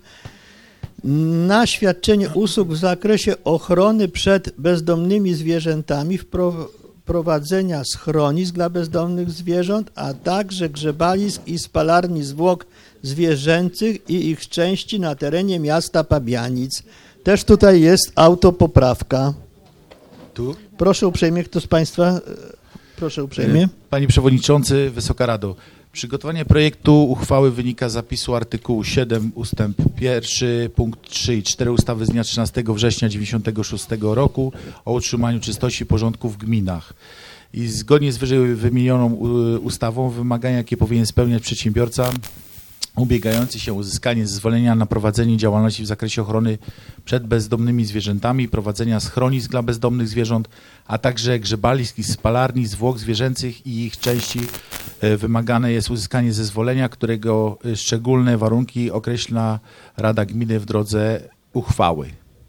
na świadczenie usług w zakresie ochrony przed bezdomnymi zwierzętami, prowadzenia schronisk dla bezdomnych zwierząt, a także grzebalisk i spalarni zwłok zwierzęcych i ich części na terenie miasta Pabianic. Też tutaj jest autopoprawka. Tu? Proszę uprzejmie, kto z Państwa, proszę uprzejmie. Panie Przewodniczący, Wysoka Rado, przygotowanie projektu uchwały wynika z zapisu artykułu 7 ustęp 1 punkt 3 i 4 ustawy z dnia 13 września 1996 roku o utrzymaniu czystości i porządku w gminach. I zgodnie z wyżej wymienioną ustawą wymagania, jakie powinien spełniać przedsiębiorca ubiegający się o uzyskanie zezwolenia na prowadzenie działalności w zakresie ochrony przed bezdomnymi zwierzętami, prowadzenia schronisk dla bezdomnych zwierząt, a także grzebalisk i spalarni zwłok zwierzęcych i ich części, wymagane jest uzyskanie zezwolenia, którego szczególne warunki określa Rada Gminy w drodze uchwały.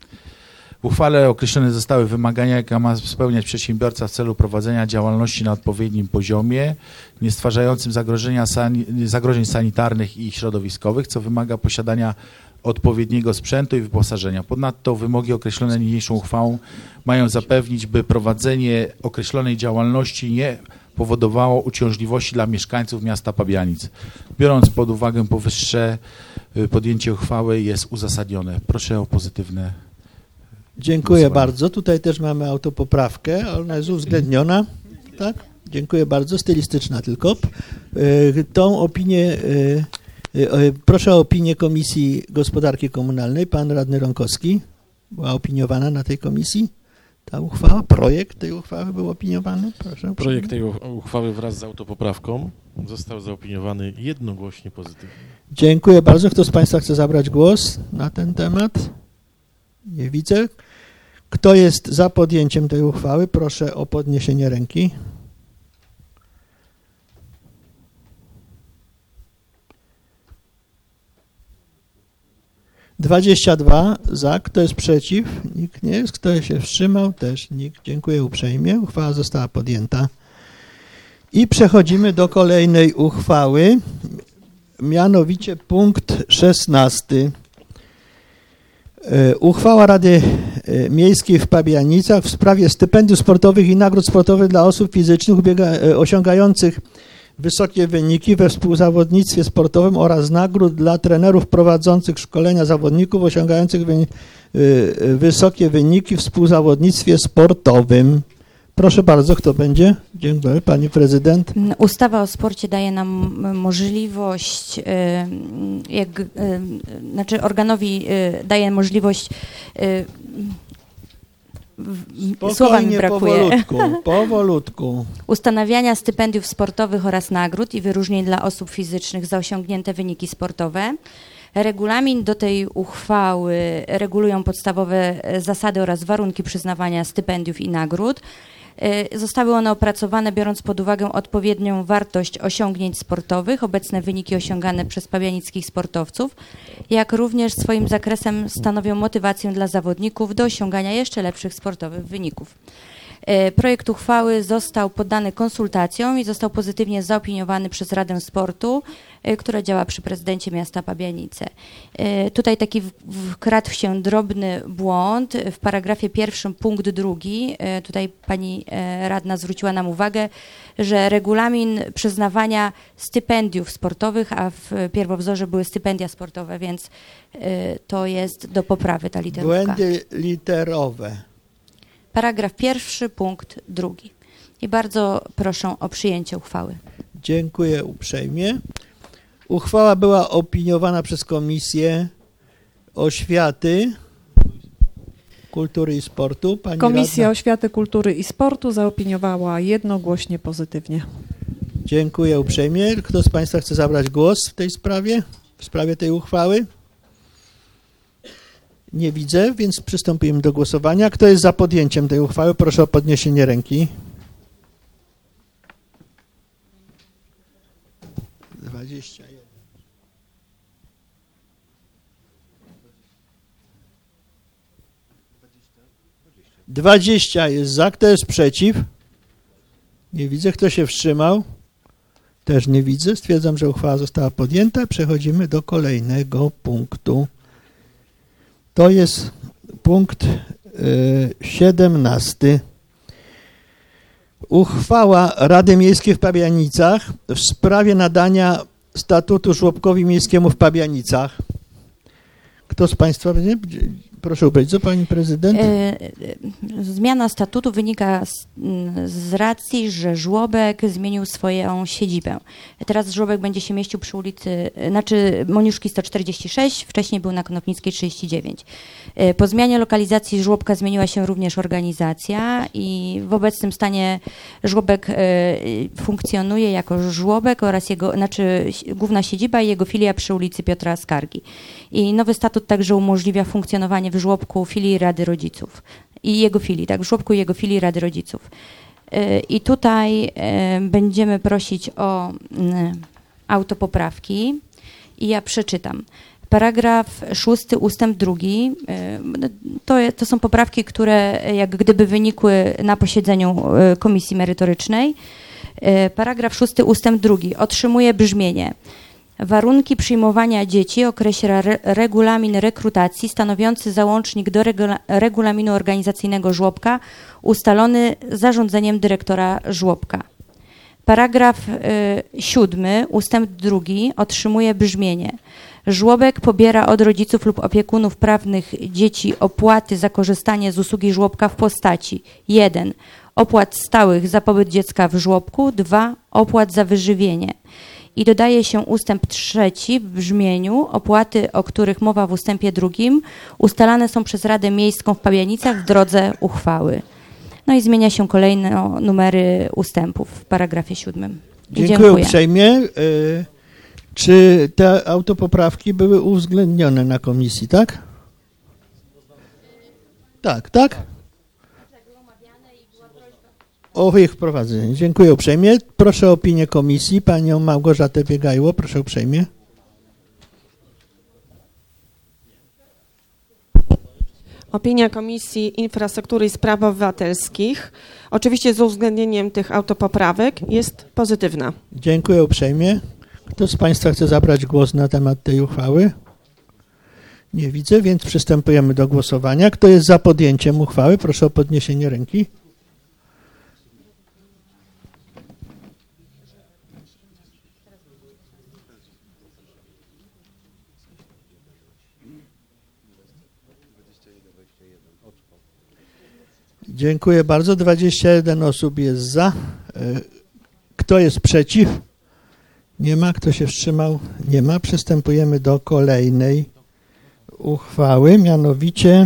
W uchwale określone zostały wymagania, jakie ma spełniać przedsiębiorca w celu prowadzenia działalności na odpowiednim poziomie, nie stwarzającym zagrożeń sanitarnych i środowiskowych, co wymaga posiadania odpowiedniego sprzętu i wyposażenia. Ponadto wymogi określone niniejszą uchwałą mają zapewnić, by prowadzenie określonej działalności nie powodowało uciążliwości dla mieszkańców miasta Pabianic. Biorąc pod uwagę powyższe, podjęcie uchwały jest uzasadnione. Proszę o pozytywne. Dziękuję bardzo. Tutaj też mamy autopoprawkę, ona jest uwzględniona. Tak? Dziękuję bardzo. Stylistyczna tylko. Tą opinię, proszę o opinię Komisji Gospodarki Komunalnej. Pan radny Ronkowski. Była opiniowana na tej komisji ta uchwała? Projekt tej uchwały był opiniowany? Proszę. Projekt tej uchwały wraz z autopoprawką został zaopiniowany jednogłośnie pozytywnie. Dziękuję bardzo. Kto z Państwa chce zabrać głos na ten temat? Nie widzę. Kto jest za podjęciem tej uchwały? Proszę o podniesienie ręki. (22 za). Kto jest przeciw? Nikt nie jest. Kto się wstrzymał? Też nikt. Dziękuję uprzejmie. Uchwała została podjęta. I przechodzimy do kolejnej uchwały, mianowicie punkt 16. Uchwała Rady Miejskiej w Pabianicach w sprawie stypendiów sportowych i nagród sportowych dla osób fizycznych osiągających wysokie wyniki we współzawodnictwie sportowym oraz nagród dla trenerów prowadzących szkolenia zawodników osiągających wysokie wyniki w współzawodnictwie sportowym. Proszę bardzo, kto będzie? Dziękuję, pani prezydent. Ustawa o sporcie daje nam możliwość, organowi daje możliwość, słowa mi brakuje, powolutku. Ustanawiania stypendiów sportowych oraz nagród i wyróżnień dla osób fizycznych za osiągnięte wyniki sportowe. Regulamin do tej uchwały regulują podstawowe zasady oraz warunki przyznawania stypendiów i nagród. Zostały one opracowane biorąc pod uwagę odpowiednią wartość osiągnięć sportowych, obecne wyniki osiągane przez pabianickich sportowców, jak również swoim zakresem stanowią motywację dla zawodników do osiągania jeszcze lepszych sportowych wyników. Projekt uchwały został poddany konsultacjom i został pozytywnie zaopiniowany przez Radę Sportu, która działa przy prezydencie miasta Pabianice. Tutaj taki wkradł się drobny błąd. W paragrafie 1 punkt 2, tutaj pani radna zwróciła nam uwagę, że regulamin przyznawania stypendiów sportowych, a w pierwowzorze były stypendia sportowe, więc to jest do poprawy ta literówka. Błędy literowe. Paragraf 1, punkt 2. I bardzo proszę o przyjęcie uchwały. Dziękuję uprzejmie. Uchwała była opiniowana przez Komisję Oświaty, Kultury i Sportu. Pani Komisja radna. Oświaty, Kultury i Sportu zaopiniowała jednogłośnie pozytywnie. Dziękuję uprzejmie. Kto z Państwa chce zabrać głos w tej sprawie, w sprawie tej uchwały? Nie widzę, więc przystąpimy do głosowania. Kto jest za podjęciem tej uchwały? Proszę o podniesienie ręki. 21. 20 jest za. Kto jest przeciw? Nie widzę. Kto się wstrzymał? Też nie widzę. Stwierdzam, że uchwała została podjęta. Przechodzimy do kolejnego punktu. To jest punkt 17. Uchwała Rady Miejskiej w Pabianicach w sprawie nadania statutu żłobkowi miejskiemu w Pabianicach. Kto z Państwa będzie? Proszę uprzejmie, co Pani Prezydent? Zmiana statutu wynika z racji, że żłobek zmienił swoją siedzibę. Teraz żłobek będzie się mieścił przy ulicy, Moniuszki 146, wcześniej był na Konopnickiej 39. Po zmianie lokalizacji żłobka zmieniła się również organizacja i w obecnym stanie żłobek funkcjonuje jako żłobek oraz główna siedziba i jego filia przy ulicy Piotra Skargi. I nowy statut także umożliwia funkcjonowanie w żłobku filii Rady Rodziców i jego filii, tak, w żłobku i jego filii Rady Rodziców. I tutaj będziemy prosić o autopoprawki i ja przeczytam. Paragraf 6 ustęp 2, to są poprawki, które jak gdyby wynikły na posiedzeniu komisji merytorycznej. Paragraf 6 ustęp 2 otrzymuje brzmienie: warunki przyjmowania dzieci określa regulamin rekrutacji stanowiący załącznik do regulaminu organizacyjnego żłobka ustalony zarządzeniem dyrektora żłobka. Paragraf 7 ustęp 2 otrzymuje brzmienie: żłobek pobiera od rodziców lub opiekunów prawnych dzieci opłaty za korzystanie z usługi żłobka w postaci 1. opłat stałych za pobyt dziecka w żłobku, 2. opłat za wyżywienie. I dodaje się ustęp 3 w brzmieniu: opłaty, o których mowa w ustępie 2, ustalane są przez Radę Miejską w Pabianicach w drodze uchwały. No i zmienia się kolejne numery ustępów w paragrafie 7. Dziękuję uprzejmie. Czy te autopoprawki były uwzględnione na komisji, tak? Tak? O ich wprowadzenie. Dziękuję uprzejmie. Proszę o opinię komisji. Panią Małgorzatę Biegajło, proszę uprzejmie. Opinia Komisji Infrastruktury i Spraw Obywatelskich, oczywiście z uwzględnieniem tych autopoprawek, jest pozytywna. Dziękuję uprzejmie. Kto z Państwa chce zabrać głos na temat tej uchwały? Nie widzę, więc przystępujemy do głosowania. Kto jest za podjęciem uchwały? Proszę o podniesienie ręki. Dziękuję bardzo. 21 osób jest za. Kto jest przeciw? Nie ma. Kto się wstrzymał? Nie ma. Przystępujemy do kolejnej uchwały, mianowicie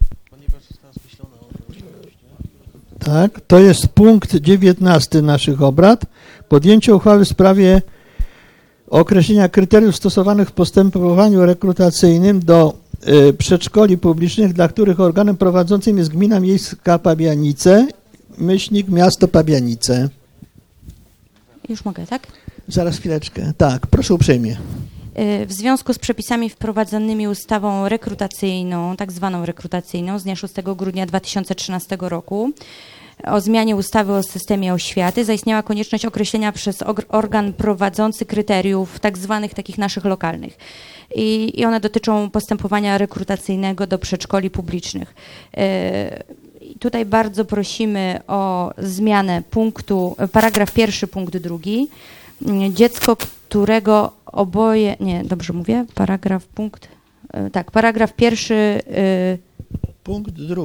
tak, to jest punkt 19 naszych obrad. Podjęcie uchwały w sprawie określenia kryteriów stosowanych w postępowaniu rekrutacyjnym do przedszkoli publicznych, dla których organem prowadzącym jest Gmina Miejska Pabianice, miasto Pabianice. Już mogę, tak? Zaraz chwileczkę. Tak, proszę uprzejmie. W związku z przepisami wprowadzonymi ustawą rekrutacyjną, tak zwaną rekrutacyjną z dnia 6 grudnia 2013 roku o zmianie ustawy o systemie oświaty zaistniała konieczność określenia przez organ prowadzący kryteriów tak zwanych takich naszych lokalnych. I one dotyczą postępowania rekrutacyjnego do przedszkoli publicznych. Tutaj bardzo prosimy o zmianę paragraf 1, punkt 2. Dziecko, którego oboje, nie, dobrze mówię, paragraf 1, punkt 2.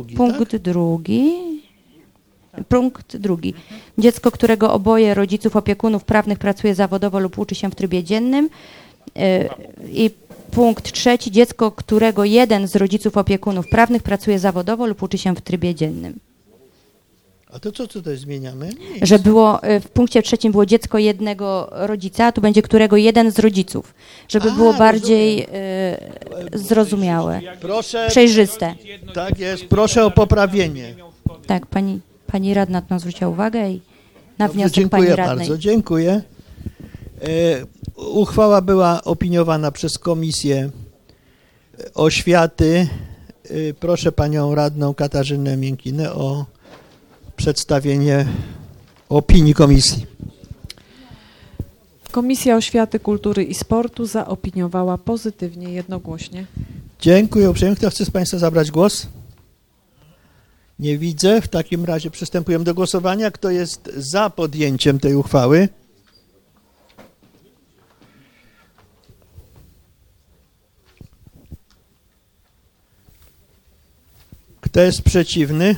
Punkt 2. Dziecko, którego oboje rodziców, opiekunów prawnych pracuje zawodowo lub uczy się w trybie dziennym. I punkt 3. Dziecko, którego jeden z rodziców, opiekunów prawnych pracuje zawodowo lub uczy się w trybie dziennym. A to co tutaj zmieniamy? Nic. Że było w punkcie 3 było dziecko jednego rodzica, a tu będzie którego jeden z rodziców, żeby było bardziej zrozumiałe, przejrzyste. Tak jest, proszę o poprawienie. Tak, pani radna na to zwróciła uwagę i na wniosek dziękuję pani radnej. Bardzo, dziękuję. Uchwała była opiniowana przez Komisję Oświaty. Proszę panią radną Katarzynę Miękinę o przedstawienie opinii komisji. Komisja Oświaty, Kultury i Sportu zaopiniowała pozytywnie, jednogłośnie. Dziękuję uprzejmie. Kto chce z państwa zabrać głos? Nie widzę. W takim razie przystępujemy do głosowania. Kto jest za podjęciem tej uchwały? Kto jest przeciwny?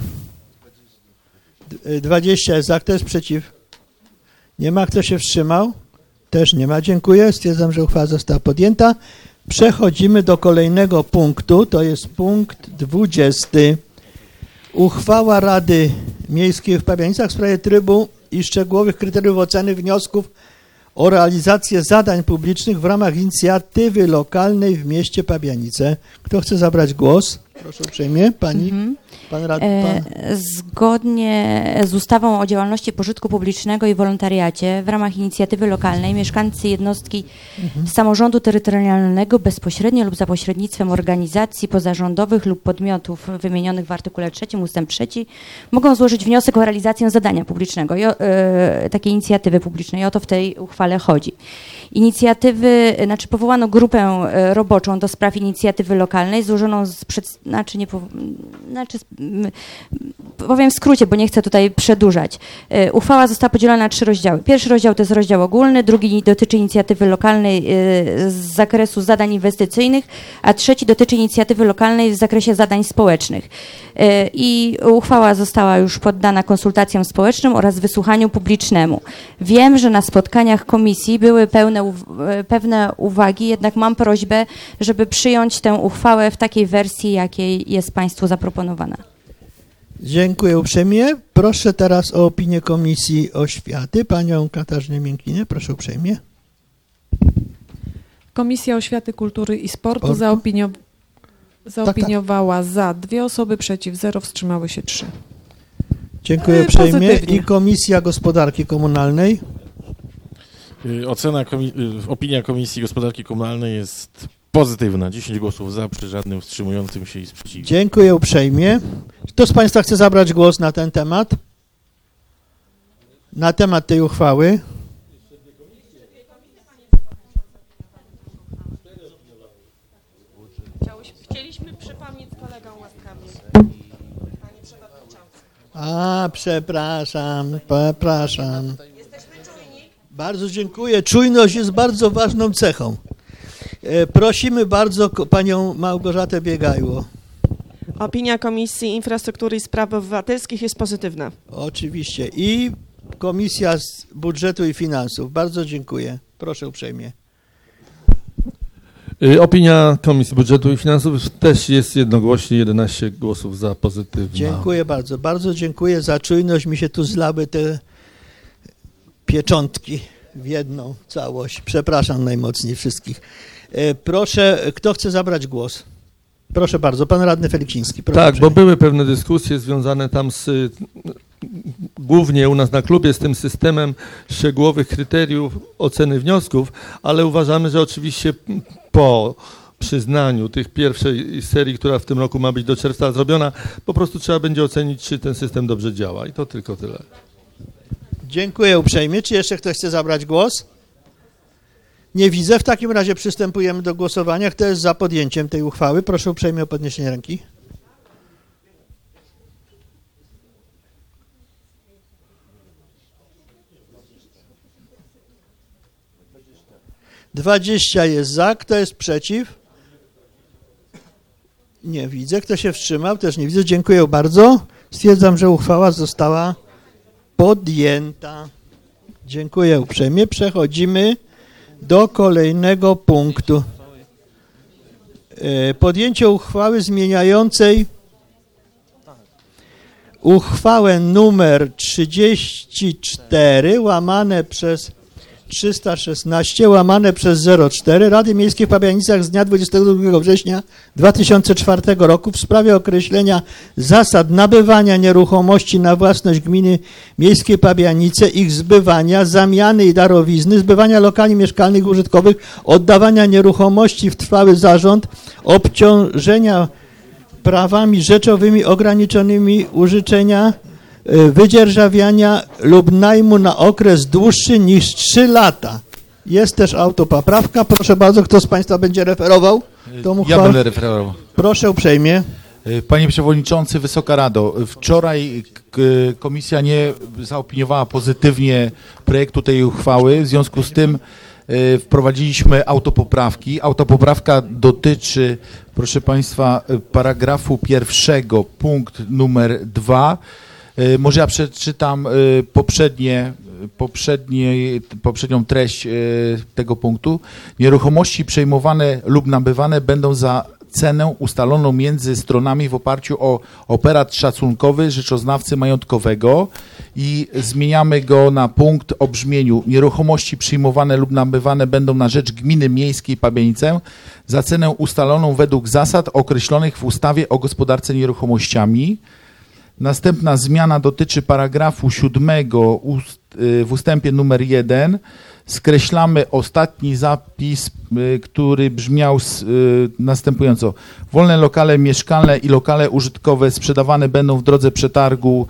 20 jest za. Kto jest przeciw? Nie ma. Kto się wstrzymał? Też nie ma. Dziękuję. Stwierdzam, że uchwała została podjęta. Przechodzimy do kolejnego punktu. To jest punkt 20. Uchwała Rady Miejskiej w Pabianicach w sprawie trybu i szczegółowych kryteriów oceny wniosków o realizację zadań publicznych w ramach inicjatywy lokalnej w mieście Pabianice. Kto chce zabrać głos? Proszę uprzejmie. Pani? Pan radny? Zgodnie z ustawą o działalności pożytku publicznego i wolontariacie w ramach inicjatywy lokalnej mieszkańcy jednostki samorządu terytorialnego bezpośrednio lub za pośrednictwem organizacji pozarządowych lub podmiotów wymienionych w artykule 3 ustęp 3 mogą złożyć wniosek o realizację zadania publicznego, takiej inicjatywy publicznej. I o to w tej uchwale chodzi. Powołano grupę roboczą do spraw inicjatywy lokalnej złożoną powiem w skrócie, bo nie chcę tutaj przedłużać. Uchwała została podzielona na 3 rozdziały. Pierwszy rozdział to jest rozdział ogólny, drugi dotyczy inicjatywy lokalnej z zakresu zadań inwestycyjnych, a trzeci dotyczy inicjatywy lokalnej w zakresie zadań społecznych. I uchwała została już poddana konsultacjom społecznym oraz wysłuchaniu publicznemu. Wiem, że na spotkaniach komisji były pewne uwagi, jednak mam prośbę, żeby przyjąć tę uchwałę w takiej wersji, jakiej jest państwu zaproponowana. Dziękuję uprzejmie. Proszę teraz o opinię Komisji Oświaty. Panią Katarzynę Miękinę, proszę uprzejmie. Komisja Oświaty, Kultury i Sportu zaopiniowała za 2 osoby, przeciw 0, wstrzymały się 3. Dziękuję uprzejmie. I Komisja Gospodarki Komunalnej. Opinia Komisji Gospodarki Komunalnej jest pozytywna. 10 głosów za, przy żadnym wstrzymującym się i sprzeciwie. Dziękuję uprzejmie. Kto z państwa chce zabrać głos na ten temat? Na temat tej uchwały? Chcieliśmy przypomnieć kolegom łaskawie. Panie Przewodniczący. Przepraszam. Bardzo dziękuję. Czujność jest bardzo ważną cechą. Prosimy bardzo panią Małgorzatę Biegajło. Opinia Komisji Infrastruktury i Spraw Obywatelskich jest pozytywna. Oczywiście. I Komisja Budżetu i Finansów. Bardzo dziękuję. Proszę uprzejmie. Opinia Komisji Budżetu i Finansów też jest jednogłośnie, 11 głosów za, pozytywna. Dziękuję bardzo. Bardzo dziękuję za czujność. Mi się tu zlały te pieczątki w jedną całość. Przepraszam najmocniej wszystkich. Proszę, kto chce zabrać głos? Proszę bardzo, pan radny Feliksiński. Tak, bo były pewne dyskusje związane tam głównie u nas na klubie z tym systemem szczegółowych kryteriów oceny wniosków, ale uważamy, że oczywiście po przyznaniu tych pierwszej serii, która w tym roku ma być do czerwca zrobiona, po prostu trzeba będzie ocenić, czy ten system dobrze działa i to tylko tyle. Dziękuję uprzejmie. Czy jeszcze ktoś chce zabrać głos? Nie widzę. W takim razie przystępujemy do głosowania. Kto jest za podjęciem tej uchwały? Proszę uprzejmie o podniesienie ręki. Dwadzieścia jest za. Kto jest przeciw? Nie widzę. Kto się wstrzymał? Też nie widzę. Dziękuję bardzo. Stwierdzam, że uchwała została podjęta. Dziękuję uprzejmie. Przechodzimy do kolejnego punktu. Podjęcie uchwały zmieniającej uchwałę numer 34 łamane przez 316 łamane przez 04 Rady Miejskiej w Pabianicach z dnia 22 września 2004 roku w sprawie określenia zasad nabywania nieruchomości na własność gminy miejskiej Pabianice, ich zbywania, zamiany i darowizny, zbywania lokali mieszkalnych i użytkowych, oddawania nieruchomości w trwały zarząd, obciążenia prawami rzeczowymi ograniczonymi użyczenia, wydzierżawiania lub najmu na okres dłuższy niż 3 lata. Jest też autopoprawka. Proszę bardzo, kto z Państwa będzie referował tą uchwałę? Ja będę referował. Proszę uprzejmie. Panie Przewodniczący, Wysoka Rado, wczoraj komisja nie zaopiniowała pozytywnie projektu tej uchwały, w związku z tym wprowadziliśmy autopoprawki. Autopoprawka dotyczy, proszę Państwa, paragrafu 1, punkt numer 2. Może ja przeczytam poprzednią treść tego punktu. Nieruchomości przejmowane lub nabywane będą za cenę ustaloną między stronami w oparciu o operat szacunkowy rzeczoznawcy majątkowego i zmieniamy go na punkt o brzmieniu: nieruchomości przyjmowane lub nabywane będą na rzecz gminy miejskiej Pabianice za cenę ustaloną według zasad określonych w ustawie o gospodarce nieruchomościami. Następna zmiana dotyczy paragrafu 7 w ustępie numer 1. Skreślamy ostatni zapis, który brzmiał następująco. Wolne lokale mieszkalne i lokale użytkowe sprzedawane będą w drodze przetargu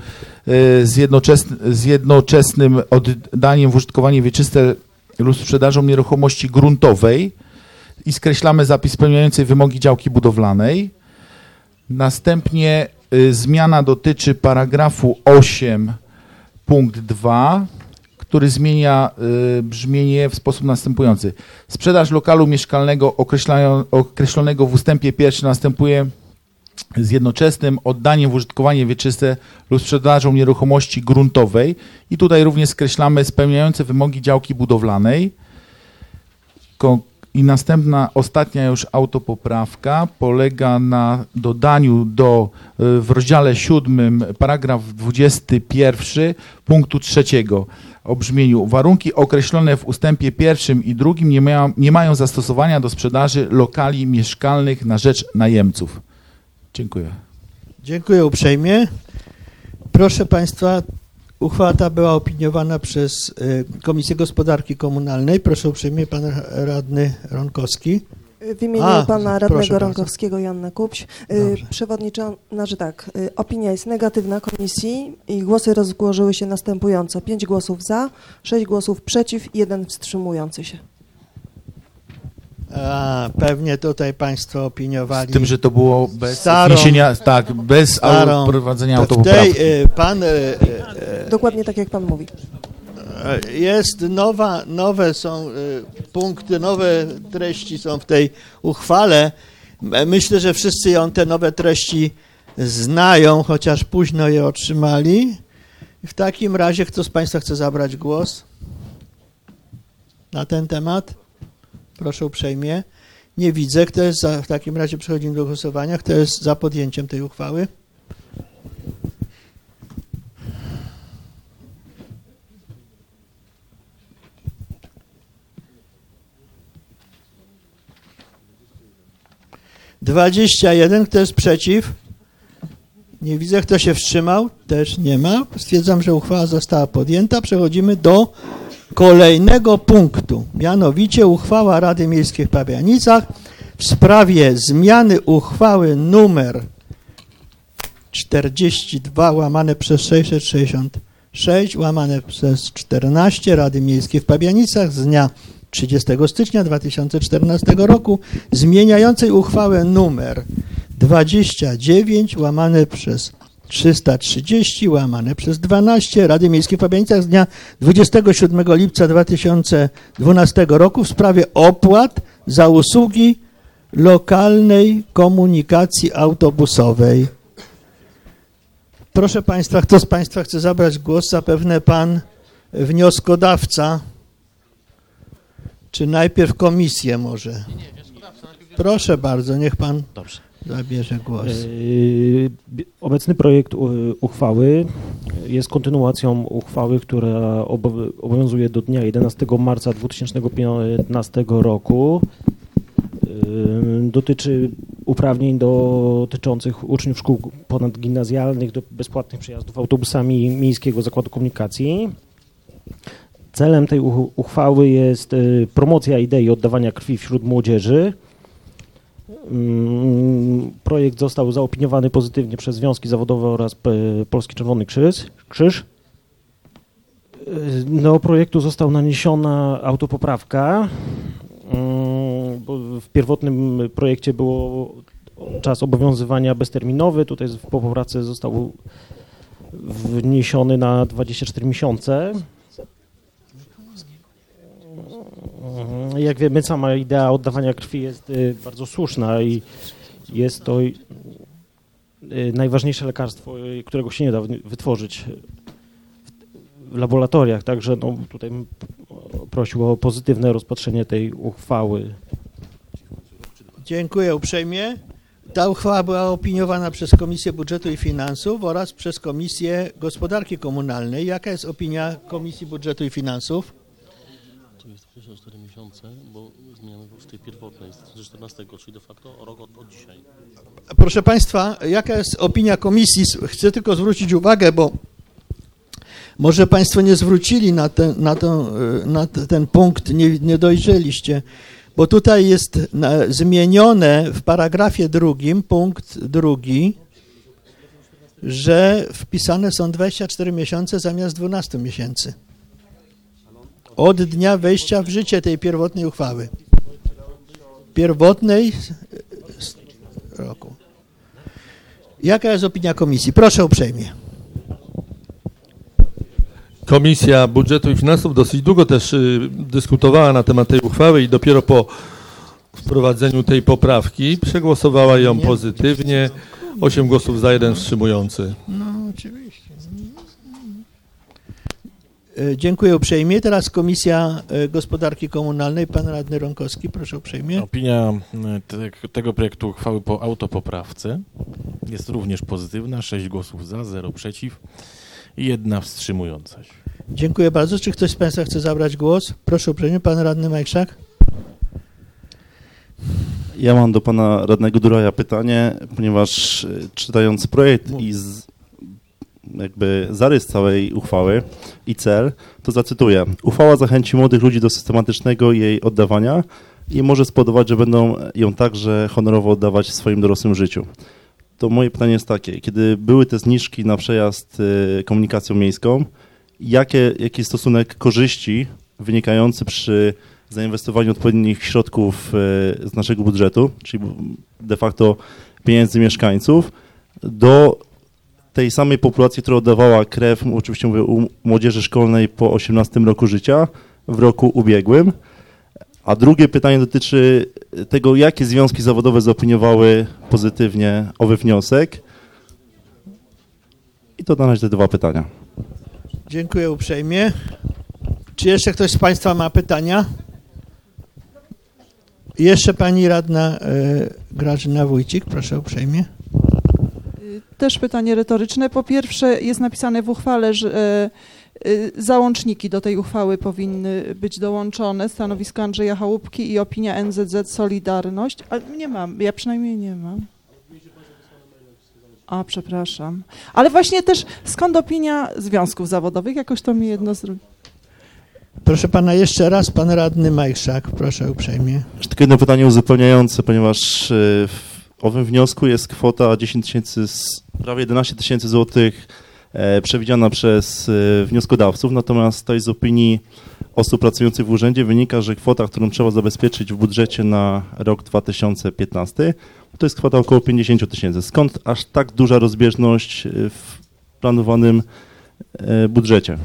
z jednoczesnym oddaniem w użytkowanie wieczyste lub sprzedażą nieruchomości gruntowej i skreślamy zapis spełniający wymogi działki budowlanej. Następnie zmiana dotyczy paragrafu 8 punkt 2, który zmienia brzmienie w sposób następujący. Sprzedaż lokalu mieszkalnego określonego w ustępie 1 następuje z jednoczesnym oddaniem w użytkowanie wieczyste lub sprzedażą nieruchomości gruntowej i tutaj również skreślamy spełniające wymogi działki budowlanej. I następna, ostatnia już autopoprawka polega na dodaniu w rozdziale 7 paragraf 21 punktu 3 o brzmieniu: warunki określone w ustępie 1 i 2 nie mają zastosowania do sprzedaży lokali mieszkalnych na rzecz najemców. Dziękuję. Dziękuję uprzejmie. Proszę Państwa, uchwała ta była opiniowana przez Komisję Gospodarki Komunalnej. Proszę uprzejmie, pan radny Ronkowski. W imieniu pana radnego Ronkowskiego Joanna Kupś. Przewodniczący, opinia jest negatywna komisji i głosy rozłożyły się następująco. 5 głosów za, 6 głosów przeciw i 1 wstrzymujący się. Pewnie tutaj Państwo opiniowali. Z tym, że to było bez wniesienia, bez prowadzenia autopoprawki. Dokładnie tak, jak Pan mówi. Jest nowe są punkty, nowe treści są w tej uchwale. Myślę, że wszyscy te nowe treści znają, chociaż późno je otrzymali. W takim razie kto z Państwa chce zabrać głos na ten temat? Proszę uprzejmie. Nie widzę. Kto jest za? W takim razie przechodzimy do głosowania. Kto jest za podjęciem tej uchwały? (21) Kto jest przeciw? Nie widzę. Kto się wstrzymał? Też nie ma. Stwierdzam, że uchwała została podjęta. Przechodzimy do kolejnego punktu, mianowicie uchwała Rady Miejskiej w Pabianicach w w sprawie zmiany uchwały numer 42/666/14 Rady Miejskiej w Pabianicach z dnia 30 stycznia 2014 roku zmieniającej uchwałę numer 29/330/12 Rady Miejskiej w Pabianicach z dnia 27 lipca 2012 roku w sprawie opłat za usługi lokalnej komunikacji autobusowej. Proszę Państwa, kto z Państwa chce zabrać głos? Zapewne Pan wnioskodawca. Czy najpierw komisję może? Proszę bardzo, niech Pan zabierze głos. Obecny projekt uchwały jest kontynuacją uchwały, która obowiązuje do dnia 11 marca 2015 roku. Dotyczy uprawnień dotyczących uczniów szkół ponadgimnazjalnych do bezpłatnych przejazdów autobusami Miejskiego Zakładu Komunikacji. Celem tej uchwały jest promocja idei oddawania krwi wśród młodzieży. Projekt został zaopiniowany pozytywnie przez związki zawodowe oraz Polski Czerwony Krzyż. Do projektu została naniesiona autopoprawka. Bo w pierwotnym projekcie było czas obowiązywania bezterminowy, tutaj po poprawce został wniesiony na 24 miesiące. Jak wiemy, sama idea oddawania krwi jest bardzo słuszna i jest to najważniejsze lekarstwo, którego się nie da wytworzyć w laboratoriach, także no, tutaj prosił o pozytywne rozpatrzenie tej uchwały. Dziękuję uprzejmie. Ta uchwała była opiniowana przez Komisję Budżetu i Finansów oraz przez Komisję Gospodarki Komunalnej. Jaka jest opinia Komisji Budżetu i Finansów? To jest 4 miesiące, bo zmiany w tej pierwotnej z 14, czyli de facto o rok od dzisiaj. Proszę Państwa, jaka jest opinia Komisji? Chcę tylko zwrócić uwagę, bo może Państwo nie zwrócili na ten punkt, nie dojrzeliście, bo tutaj jest zmienione w paragrafie 2, punkt 2, że wpisane są 24 miesiące zamiast 12 miesięcy. Od dnia wejścia w życie tej pierwotnej uchwały. Pierwotnej roku. Jaka jest opinia Komisji? Proszę uprzejmie. Komisja Budżetu i Finansów dosyć długo też dyskutowała na temat tej uchwały i dopiero po wprowadzeniu tej poprawki przegłosowała ją pozytywnie. 8 głosów za, 1 wstrzymujący. No oczywiście. Dziękuję uprzejmie. Teraz Komisja Gospodarki Komunalnej. Pan radny Ronkowski, proszę uprzejmie. Opinia tego projektu uchwały po autopoprawce jest również pozytywna. 6 głosów za, 0 przeciw i 1 wstrzymująca się. Dziękuję bardzo. Czy ktoś z Państwa chce zabrać głos? Proszę uprzejmie. Pan radny Majszak. Ja mam do pana radnego Duraja pytanie, ponieważ czytając projekt i jakby zarys całej uchwały i cel, to zacytuję. Uchwała zachęci młodych ludzi do systematycznego jej oddawania i może spowodować, że będą ją także honorowo oddawać w swoim dorosłym życiu. To moje pytanie jest takie, kiedy były te zniżki na przejazd komunikacją miejską, jaki jest stosunek korzyści wynikający przy zainwestowaniu odpowiednich środków z naszego budżetu, czyli de facto pieniędzy mieszkańców, do tej samej populacji, która oddawała krew, oczywiście mówię u młodzieży szkolnej po 18 roku życia, w roku ubiegłym. A drugie pytanie dotyczy tego, jakie związki zawodowe zaopiniowały pozytywnie owy wniosek. I to na razie te 2 pytania. Dziękuję uprzejmie. Czy jeszcze ktoś z Państwa ma pytania? Jeszcze pani radna Grażyna Wójcik, proszę uprzejmie. Też pytanie retoryczne. Po pierwsze, jest napisane w uchwale, że załączniki do tej uchwały powinny być dołączone, stanowisko Andrzeja Chałupki i opinia NZZ Solidarność, ale nie mam, ja przynajmniej nie mam. A, przepraszam. Ale właśnie też skąd opinia związków zawodowych? Jakoś to mi jedno z drugim. Proszę pana, jeszcze raz pan radny Majchrzak, proszę uprzejmie. Jeszcze tylko jedno pytanie uzupełniające, ponieważ w owym wniosku jest kwota 10 000, prawie 11 000 złotych przewidziana przez wnioskodawców, natomiast z opinii osób pracujących w urzędzie wynika, że kwota, którą trzeba zabezpieczyć w budżecie na rok 2015, to jest kwota około 50 000. Skąd aż tak duża rozbieżność w planowanym budżecie?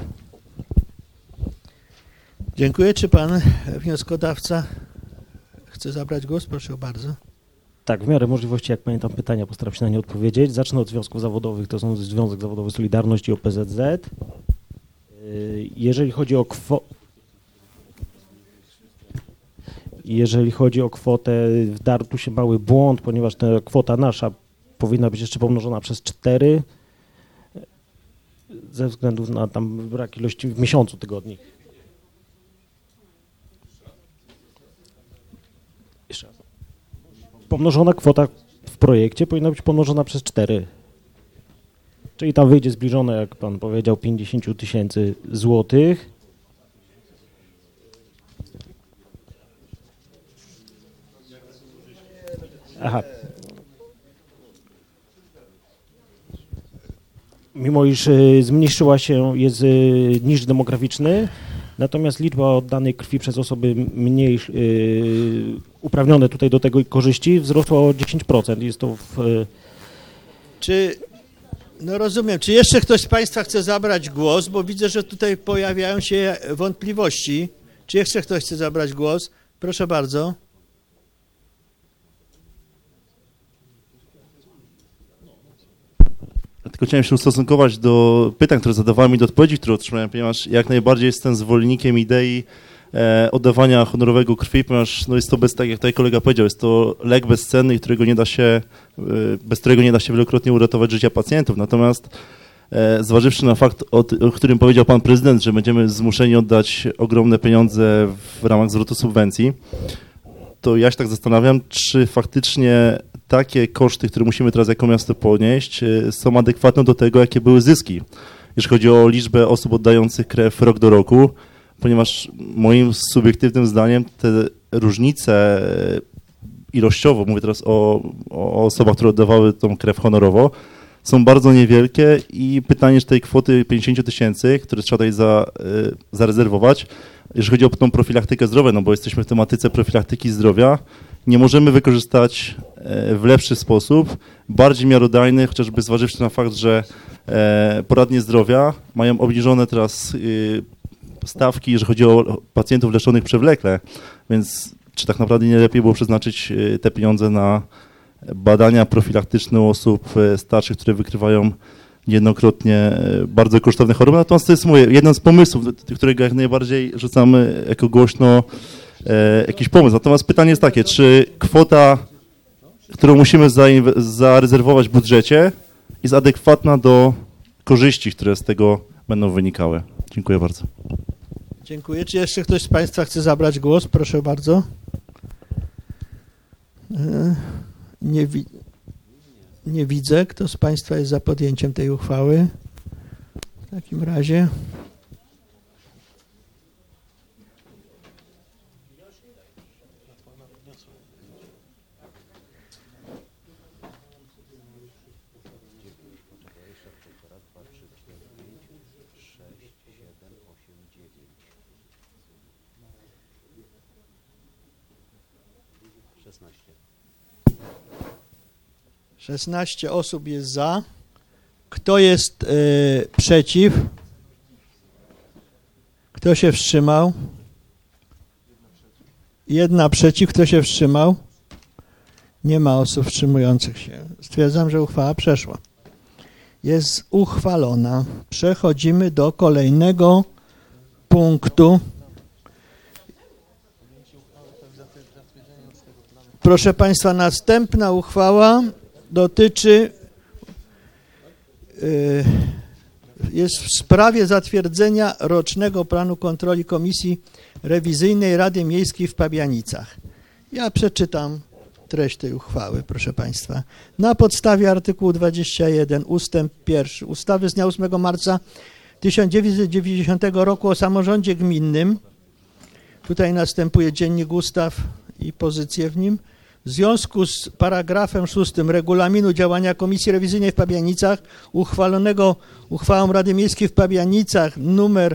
Dziękuję. Czy pan wnioskodawca chce zabrać głos? Proszę bardzo. Tak, w miarę możliwości, jak pamiętam pytania, postaram się na nie odpowiedzieć. Zacznę od związków zawodowych, to są Związek Zawodowy Solidarność i OPZZ. Jeżeli chodzi o kwotę, wdarł tu się mały błąd, ponieważ ta kwota nasza powinna być jeszcze pomnożona przez 4 ze względu na tam brak ilości w miesiącu tygodni. Jeszcze raz. Pomnożona kwota w projekcie powinna być pomnożona przez 4. Czyli tam wyjdzie zbliżone, jak pan powiedział, 50 000 złotych. Aha. Mimo iż zmniejszyła się, jest niż demograficzny, natomiast liczba oddanej krwi przez osoby mniej uprawnione tutaj do tego korzyści wzrosła o 10%. Jest to w... No rozumiem. Czy jeszcze ktoś z państwa chce zabrać głos? Bo widzę, że tutaj pojawiają się wątpliwości. Czy jeszcze ktoś chce zabrać głos? Proszę bardzo. Tylko chciałem się ustosunkować do pytań, które zadawałem i do odpowiedzi, które otrzymałem, ponieważ jak najbardziej jestem zwolennikiem idei oddawania honorowego krwi, ponieważ jest to, tak jak tutaj kolega powiedział, jest to lek bezcenny, bez którego nie da się wielokrotnie uratować życia pacjentów. Natomiast zważywszy na fakt, o którym powiedział pan prezydent, że będziemy zmuszeni oddać ogromne pieniądze w ramach zwrotu subwencji, to ja się tak zastanawiam, czy faktycznie takie koszty, które musimy teraz jako miasto ponieść, są adekwatne do tego, jakie były zyski, jeśli chodzi o liczbę osób oddających krew rok do roku, ponieważ moim subiektywnym zdaniem te różnice ilościowo, mówię teraz o osobach, które oddawały tą krew honorowo, są bardzo niewielkie i pytanie, czy tej kwoty 50 000, które trzeba tutaj zarezerwować, jeżeli chodzi o tą profilaktykę zdrowia, no bo jesteśmy w tematyce profilaktyki zdrowia, nie możemy wykorzystać w lepszy sposób, bardziej miarodajny, chociażby zważywszy na fakt, że poradnie zdrowia mają obniżone teraz stawki, jeżeli chodzi o pacjentów leczonych przewlekle, więc czy tak naprawdę nie lepiej było przeznaczyć te pieniądze na badania profilaktyczne u osób starszych, które wykrywają niejednokrotnie bardzo kosztowne choroby. Natomiast to jest jeden z pomysłów, którego jak najbardziej rzucamy jako głośno jakiś pomysł. Natomiast pytanie jest takie, czy kwota, którą musimy zarezerwować w budżecie, jest adekwatna do korzyści, które z tego będą wynikały. Dziękuję bardzo. Dziękuję. Czy jeszcze ktoś z państwa chce zabrać głos? Proszę bardzo. Nie widzę. Kto z państwa jest za podjęciem tej uchwały? W takim razie... Szesnaście osób jest za. Kto jest przeciw? Kto się wstrzymał? 1 przeciw. Kto się wstrzymał? Nie ma osób wstrzymujących się. Stwierdzam, że uchwała przeszła. Jest uchwalona. Przechodzimy do kolejnego punktu. Proszę państwa, następna uchwała dotyczy, jest w sprawie zatwierdzenia rocznego planu kontroli Komisji Rewizyjnej Rady Miejskiej w Pabianicach. Ja przeczytam treść tej uchwały, proszę państwa. Na podstawie artykułu 21 ustęp 1 ustawy z dnia 8 marca 1990 roku o samorządzie gminnym Tutaj następuje dziennik ustaw i pozycje w nim. W związku z paragrafem 6 regulaminu działania Komisji Rewizyjnej w Pabianicach, uchwalonego uchwałą Rady Miejskiej w Pabianicach numer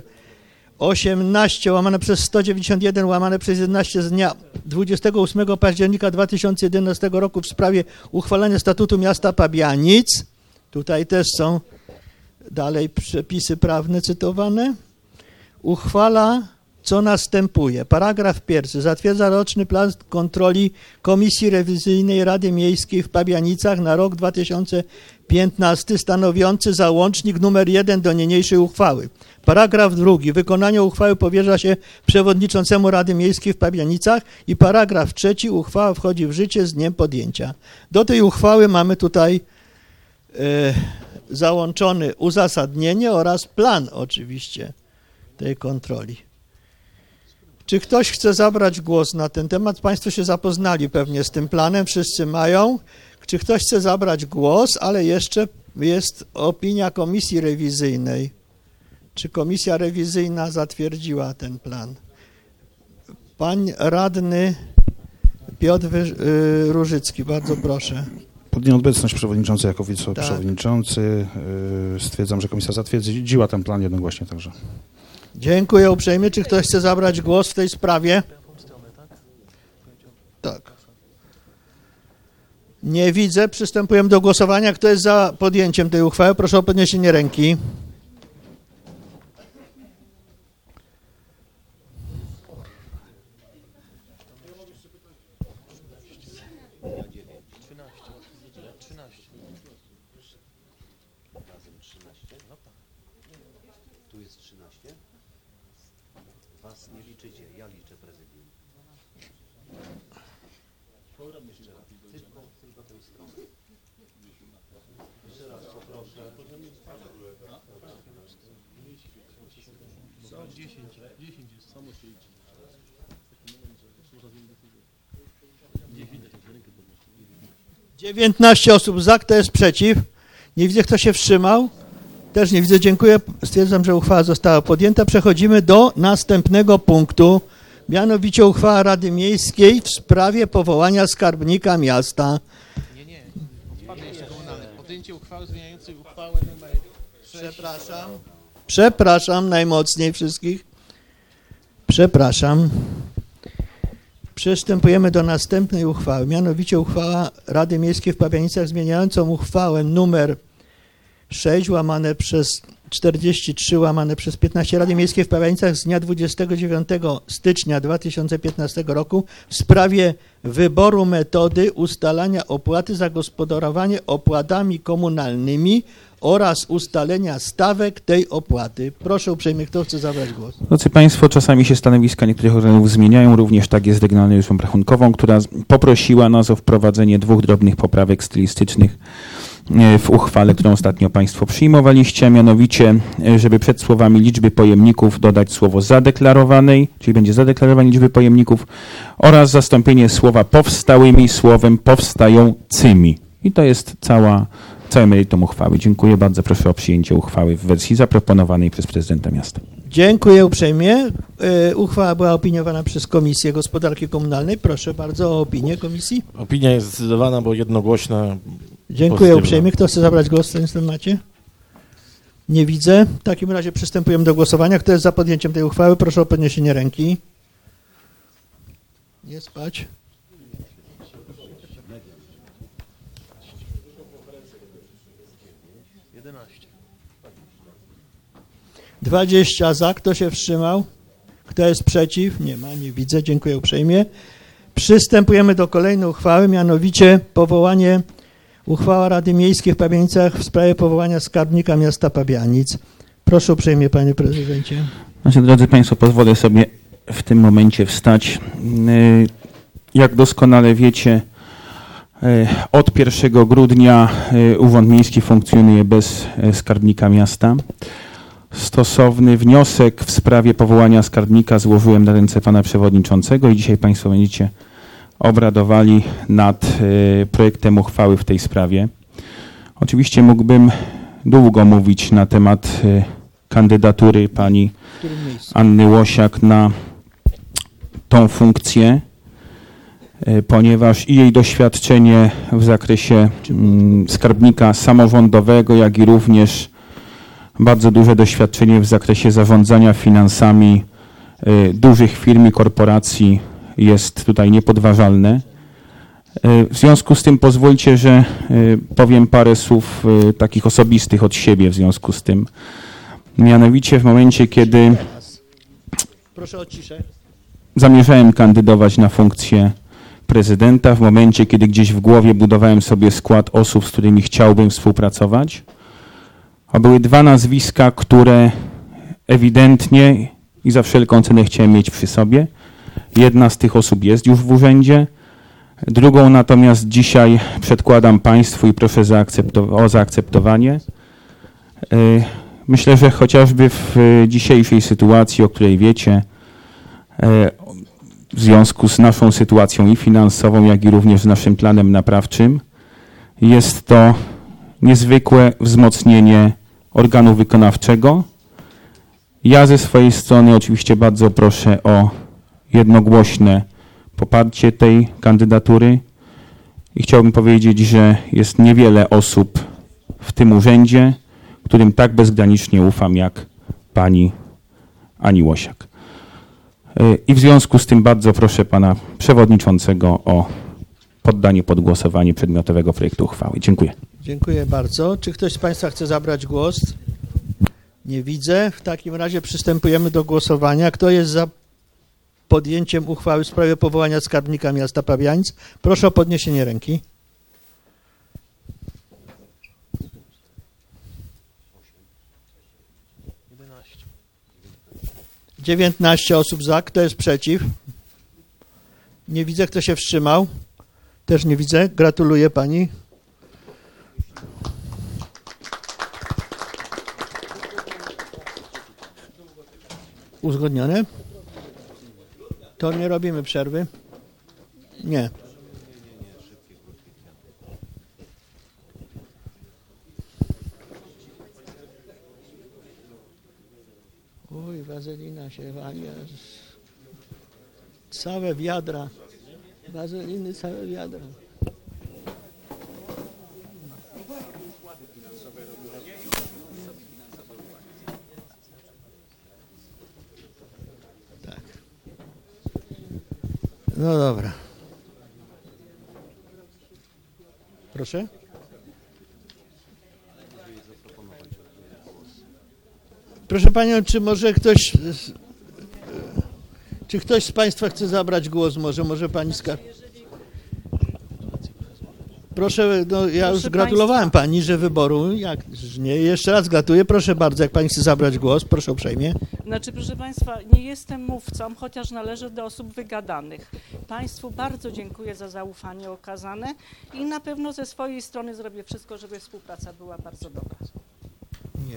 18/191/11 z dnia 28 października 2011 roku w sprawie uchwalenia statutu miasta Pabianic. Tutaj też są dalej przepisy prawne cytowane. Uchwala, co następuje. Paragraf 1. Zatwierdza roczny plan kontroli Komisji Rewizyjnej Rady Miejskiej w Pabianicach na rok 2015 stanowiący załącznik numer 1 do niniejszej uchwały. Paragraf 2. Wykonanie uchwały powierza się przewodniczącemu Rady Miejskiej w Pabianicach i paragraf 3. Uchwała wchodzi w życie z dniem podjęcia. Do tej uchwały mamy tutaj załączony uzasadnienie oraz plan oczywiście tej kontroli. Czy ktoś chce zabrać głos na ten temat? Państwo się zapoznali pewnie z tym planem, wszyscy mają. Czy ktoś chce zabrać głos, ale jeszcze jest opinia Komisji Rewizyjnej. Czy Komisja Rewizyjna zatwierdziła ten plan? Pan radny Piotr Różycki, bardzo proszę. Pod nieobecność przewodniczący jako wiceprzewodniczący stwierdzam, że komisja zatwierdziła ten plan jednogłośnie także. Dziękuję uprzejmie. Czy ktoś chce zabrać głos w tej sprawie? Tak. Nie widzę. Przystępujemy do głosowania. Kto jest za podjęciem tej uchwały? Proszę o podniesienie ręki. Tu jest 13. Was nie liczycie, ja liczę prezydium. Tylko tę stronę. Jeszcze raz poproszę. Są 10 jest, samo się liczy. 19 osób za, kto jest przeciw? Nie widzę, kto się wstrzymał. Też nie widzę, dziękuję. Stwierdzam, że uchwała została podjęta. Przechodzimy do następnego punktu, mianowicie uchwała Rady Miejskiej w sprawie powołania skarbnika miasta. Nie. Odpadnie jeszcze komunalne. Podjęcie uchwały zmieniającej uchwałę numer 6. Przepraszam najmocniej wszystkich. Przepraszam. Przystępujemy do następnej uchwały, mianowicie uchwała Rady Miejskiej w Pabianicach zmieniającą uchwałę numer 6/43/15 Rady Miejskiej w Pabianicach z dnia 29 stycznia 2015 roku w sprawie wyboru metody ustalania opłaty za gospodarowanie opłatami komunalnymi oraz ustalenia stawek tej opłaty. Proszę uprzejmie, kto chce zabrać głos? Drodzy Państwo, czasami się stanowiska niektórych organów zmieniają, również tak jest z Regionalną Izbą Rachunkową, która poprosiła nas o wprowadzenie 2 drobnych poprawek stylistycznych w uchwale, którą ostatnio Państwo przyjmowaliście, mianowicie, żeby przed słowami liczby pojemników dodać słowo zadeklarowanej, czyli będzie zadeklarowanie liczby pojemników oraz zastąpienie słowa powstałymi słowem powstającymi. I to jest całe meritum uchwały. Dziękuję bardzo. Proszę o przyjęcie uchwały w wersji zaproponowanej przez prezydenta miasta. Dziękuję uprzejmie. Uchwała była opiniowana przez Komisję Gospodarki Komunalnej. Proszę bardzo o opinię komisji. Opinia jest zdecydowana, bo jednogłośna. Dziękuję pozytywna. uprzejmie. Kto chce zabrać głos w tym temacie? Nie widzę. W takim razie przystępujemy do głosowania. Kto jest za podjęciem tej uchwały? Proszę o podniesienie ręki. Nie spać. - 20 za. Kto się wstrzymał? Kto jest przeciw? Nie ma, nie widzę. Dziękuję uprzejmie. Przystępujemy do kolejnej uchwały, mianowicie uchwała Rady Miejskiej w Pabianicach w sprawie powołania skarbnika miasta Pabianic. Proszę uprzejmie, panie prezydencie. Drodzy Państwo, pozwolę sobie w tym momencie wstać. Jak doskonale wiecie, od 1 grudnia Urząd Miejski funkcjonuje bez skarbnika miasta. Stosowny wniosek w sprawie powołania skarbnika złożyłem na ręce pana przewodniczącego i dzisiaj Państwo będziecie obradowali nad projektem uchwały w tej sprawie. Oczywiście mógłbym długo mówić na temat kandydatury pani Anny Łosiak na tą funkcję, ponieważ i jej doświadczenie w zakresie skarbnika samorządowego, jak i również bardzo duże doświadczenie w zakresie zarządzania finansami dużych firm i korporacji jest tutaj niepodważalne. W związku z tym pozwólcie, że powiem parę słów takich osobistych od siebie w związku z tym. Mianowicie w momencie, kiedy Proszę o ciszę. zamierzałem kandydować na funkcję prezydenta, w momencie, kiedy gdzieś w głowie budowałem sobie skład osób, z którymi chciałbym współpracować, a były dwa nazwiska, które ewidentnie i za wszelką cenę chciałem mieć przy sobie. Jedna z tych osób jest już w urzędzie, drugą natomiast dzisiaj przedkładam Państwu i proszę o zaakceptowanie. Myślę, że chociażby w dzisiejszej sytuacji, o której wiecie, w związku z naszą sytuacją i finansową, jak i również z naszym planem naprawczym, jest to niezwykłe wzmocnienie organu wykonawczego. Ja ze swojej strony oczywiście bardzo proszę o jednogłośne poparcie tej kandydatury i chciałbym powiedzieć, że jest niewiele osób w tym urzędzie, którym tak bezgranicznie ufam jak pani Ani Łosiak. I w związku z tym bardzo proszę pana przewodniczącego o poddanie pod głosowanie przedmiotowego projektu uchwały. Dziękuję. Dziękuję bardzo. Czy ktoś z Państwa chce zabrać głos? Nie widzę. W takim razie przystępujemy do głosowania. Kto jest za podjęciem uchwały w sprawie powołania skarbnika miasta Pabianic? Proszę o podniesienie ręki. 19 osób za. Kto jest przeciw? Nie widzę. Kto się wstrzymał? Też nie widzę. Gratuluję pani. Uzgodnione? To nie robimy przerwy? Nie. Oj, wazelina się wali. Całe wiadra. Wazeliny, całe wiadra. Tak. No dobra. Proszę? Proszę panią, czy może ktoś, czy ktoś z państwa chce zabrać głos? Może pani Proszę, no ja już gratulowałem pani, że wyboru, jak nie, jeszcze raz gratuluję. Proszę bardzo, jak pani chce zabrać głos, proszę uprzejmie. Znaczy, proszę państwa, nie jestem mówcą, chociaż należę do osób wygadanych. Państwu bardzo dziękuję za zaufanie okazane i na pewno ze swojej strony zrobię wszystko, żeby współpraca była bardzo dobra. Nie.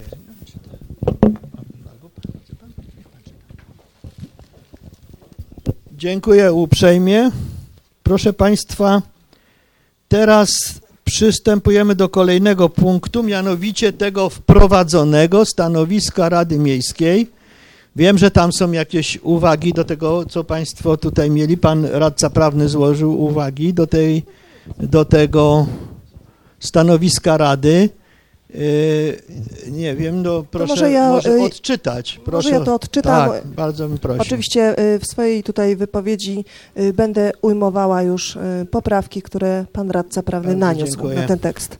Dziękuję uprzejmie. Proszę państwa, teraz przystępujemy do kolejnego punktu, mianowicie tego wprowadzonego stanowiska Rady Miejskiej. Wiem, że tam są jakieś uwagi do tego, co państwo tutaj mieli. Pan radca prawny złożył uwagi do tego stanowiska Rady. Nie wiem, no proszę może odczytać. Proszę, może ja to odczytam. Tak, bardzo bym prosił. Oczywiście w swojej tutaj wypowiedzi będę ujmowała już poprawki, które pan radca prawny naniósł na ten tekst.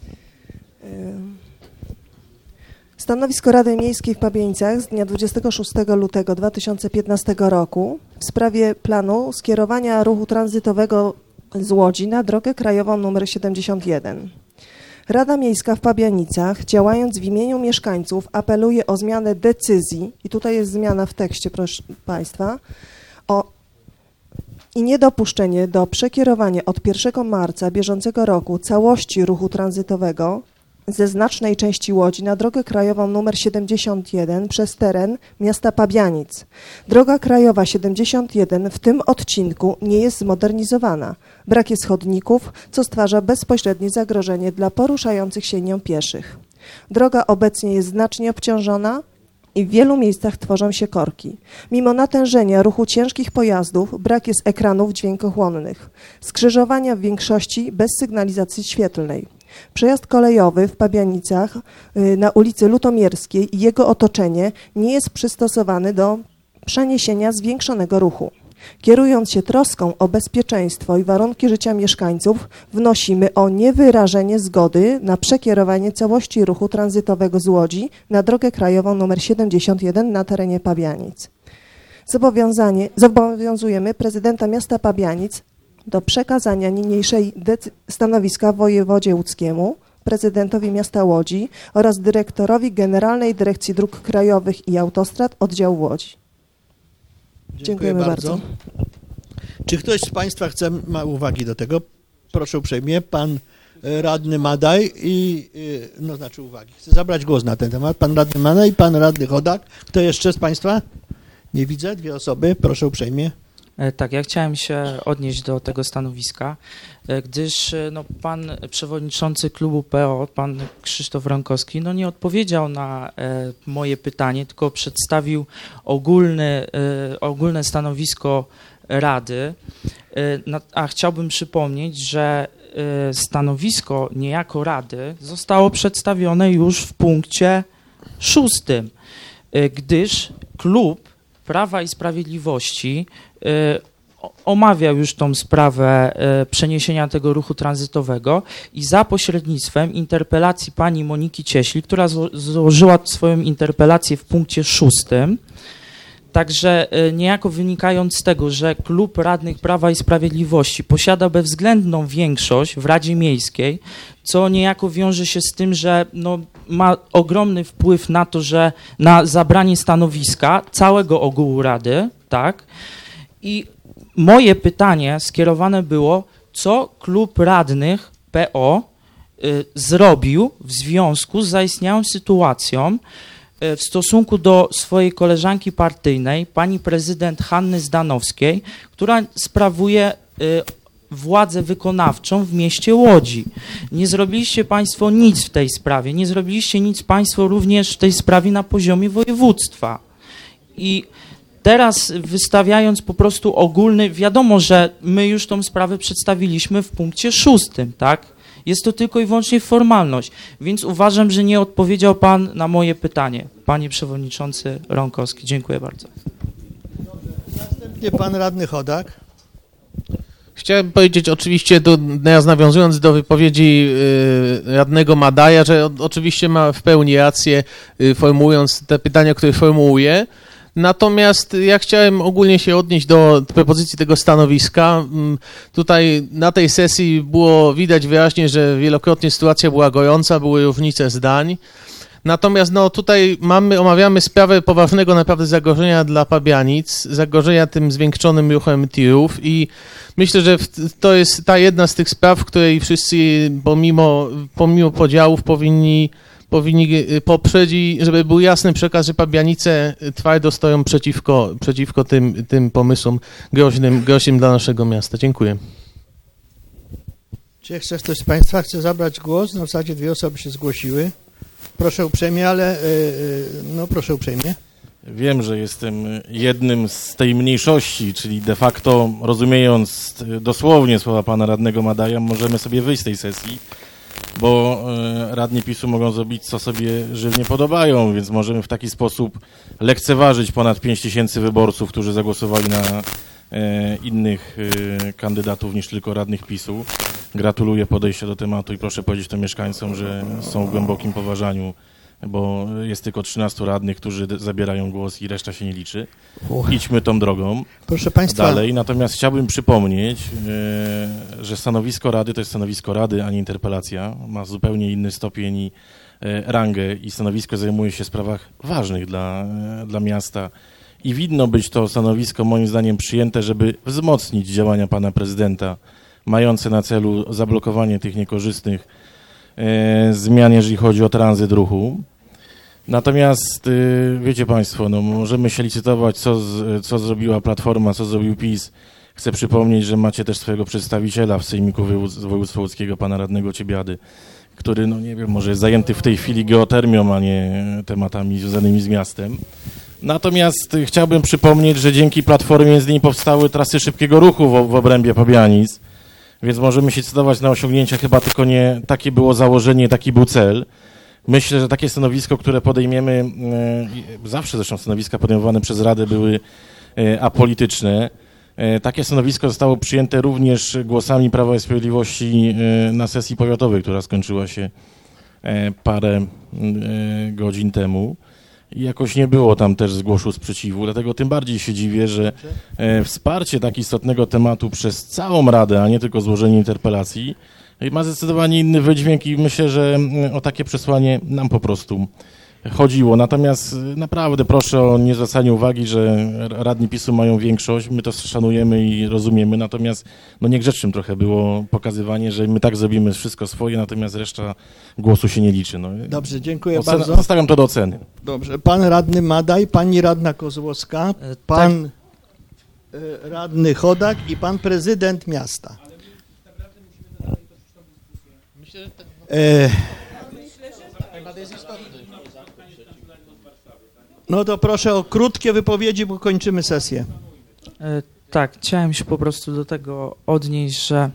Stanowisko Rady Miejskiej w Pabienicach z dnia 26 lutego 2015 roku w sprawie planu skierowania ruchu tranzytowego z Łodzi na drogę krajową nr 71. Rada Miejska w Pabianicach, działając w imieniu mieszkańców, apeluje o zmianę decyzji, i tutaj jest zmiana w tekście, proszę państwa, i niedopuszczenie do przekierowania od 1 marca bieżącego roku całości ruchu tranzytowego ze znacznej części Łodzi na drogę krajową nr 71 przez teren miasta Pabianic. Droga krajowa 71 w tym odcinku nie jest zmodernizowana. Brak jest chodników, co stwarza bezpośrednie zagrożenie dla poruszających się nią pieszych. Droga obecnie jest znacznie obciążona, i w wielu miejscach tworzą się korki. Mimo natężenia ruchu ciężkich pojazdów brak jest ekranów dźwiękochłonnych. Skrzyżowania w większości bez sygnalizacji świetlnej. Przejazd kolejowy w Pabianicach na ulicy Lutomierskiej i jego otoczenie nie jest przystosowany do przeniesienia zwiększonego ruchu. Kierując się troską o bezpieczeństwo i warunki życia mieszkańców, wnosimy o niewyrażenie zgody na przekierowanie całości ruchu tranzytowego z Łodzi na drogę krajową nr 71 na terenie Pabianic. Zobowiązujemy prezydenta miasta Pabianic do przekazania niniejszej stanowiska wojewodzie łódzkiemu, prezydentowi miasta Łodzi oraz dyrektorowi Generalnej Dyrekcji Dróg Krajowych i Autostrad Oddziału Łodzi. Dziękujemy bardzo. Czy ktoś z Państwa ma uwagi do tego? Proszę uprzejmie, pan radny Madaj uwagi. Chcę zabrać głos na ten temat. Pan radny Madaj i pan radny Chodak. Kto jeszcze z Państwa? Nie widzę. 2 osoby. Proszę uprzejmie. Tak, ja chciałem się odnieść do tego stanowiska, gdyż pan przewodniczący klubu PO, pan Krzysztof Ronkowski, nie odpowiedział na moje pytanie, tylko przedstawił ogólne stanowisko Rady, a chciałbym przypomnieć, że stanowisko niejako Rady zostało przedstawione już w punkcie 6, gdyż klub Prawa i Sprawiedliwości omawiał już tą sprawę przeniesienia tego ruchu tranzytowego i za pośrednictwem interpelacji pani Moniki Cieśli, która złożyła swoją interpelację w punkcie 6, także niejako wynikając z tego, że klub radnych Prawa i Sprawiedliwości posiada bezwzględną większość w Radzie Miejskiej, co niejako wiąże się z tym, że ma ogromny wpływ na to, że na zabranie stanowiska całego ogółu Rady, tak? I moje pytanie skierowane było, co klub radnych PO zrobił w związku z zaistniałą sytuacją w stosunku do swojej koleżanki partyjnej, pani prezydent Hanny Zdanowskiej, która sprawuje władzę wykonawczą w mieście Łodzi. Nie zrobiliście Państwo nic w tej sprawie, nie zrobiliście nic Państwo również w tej sprawie na poziomie województwa. I teraz wystawiając po prostu ogólny, wiadomo, że my już tą sprawę przedstawiliśmy w punkcie 6, tak? Jest to tylko i wyłącznie formalność, więc uważam, że nie odpowiedział Pan na moje pytanie. Panie Przewodniczący Ronkowski, dziękuję bardzo. Następnie Pan Radny Chodak. Chciałem powiedzieć oczywiście, nawiązując do wypowiedzi radnego Madaja, że oczywiście ma w pełni rację, formułując te pytania, które formułuje. Natomiast ja chciałem ogólnie się odnieść do propozycji tego stanowiska. Tutaj na tej sesji było widać wyraźnie, że wielokrotnie sytuacja była gorąca, były różnice zdań. Natomiast tutaj omawiamy sprawę poważnego naprawdę zagrożenia dla Pabianic, zagrożenia tym zwiększonym ruchem tirów i myślę, że to jest ta jedna z tych spraw, w której wszyscy pomimo podziałów powinni poprzeć i żeby był jasny przekaz, że Pabianice twardo stoją przeciwko tym pomysłom groźnym dla naszego miasta. Dziękuję. Czy jeszcze ktoś z Państwa chce zabrać głos? W zasadzie 2 osoby się zgłosiły. Proszę uprzejmie, proszę uprzejmie. Wiem, że jestem jednym z tej mniejszości, czyli de facto rozumiejąc dosłownie słowa pana radnego Madaja, możemy sobie wyjść z tej sesji, bo radni PiS-u mogą zrobić, co sobie żywnie podobają, więc możemy w taki sposób lekceważyć ponad 5 000 wyborców, którzy zagłosowali na innych kandydatów niż tylko radnych PiS-u. Gratuluję podejścia do tematu i proszę powiedzieć to mieszkańcom, że są w głębokim poważaniu, bo jest tylko 13 radnych, którzy zabierają głos i reszta się nie liczy. Idźmy tą drogą. Proszę Państwa. Dalej. Natomiast chciałbym przypomnieć, że stanowisko Rady to jest stanowisko Rady, a nie interpelacja. Ma zupełnie inny stopień i rangę i stanowisko zajmuje się w sprawach ważnych dla miasta. I winno być to stanowisko moim zdaniem przyjęte, żeby wzmocnić działania pana prezydenta, mające na celu zablokowanie tych niekorzystnych zmian, jeżeli chodzi o tranzyt ruchu. Natomiast wiecie Państwo, możemy się licytować, co zrobiła Platforma, co zrobił PiS. Chcę przypomnieć, że macie też swojego przedstawiciela w Sejmiku Województwa Łódzkiego, pana radnego Ciebiady, który, no nie wiem, może jest zajęty w tej chwili geotermią, a nie tematami związanymi z miastem. Natomiast chciałbym przypomnieć, że dzięki Platformie między innymi powstały trasy szybkiego ruchu w obrębie Pabianic, więc możemy się cytować na osiągnięcia, chyba tylko nie takie było założenie, taki był cel. Myślę, że takie stanowisko, które podejmiemy, zawsze zresztą stanowiska podejmowane przez Radę były apolityczne. Takie stanowisko zostało przyjęte również głosami Prawa i Sprawiedliwości na sesji powiatowej, która skończyła się parę godzin temu. I jakoś nie było tam też zgłoszu sprzeciwu, dlatego tym bardziej się dziwię, że wsparcie tak istotnego tematu przez całą Radę, a nie tylko złożenie interpelacji, ma zdecydowanie inny wydźwięk i myślę, że o takie przesłanie nam po prostu chodziło. Natomiast naprawdę proszę o niezwracanie uwagi, że radni PiS-u mają większość, my to szanujemy i rozumiemy, natomiast no niegrzecznym trochę było pokazywanie, że my tak zrobimy wszystko swoje, natomiast reszta głosu się nie liczy. No. Dobrze, dziękuję bardzo. Zostawiam to do oceny. Dobrze, pan radny Madaj, pani radna Kozłowska, pan radny Chodak i pan prezydent miasta. No to proszę o krótkie wypowiedzi, bo kończymy sesję. Tak, chciałem się po prostu do tego odnieść, że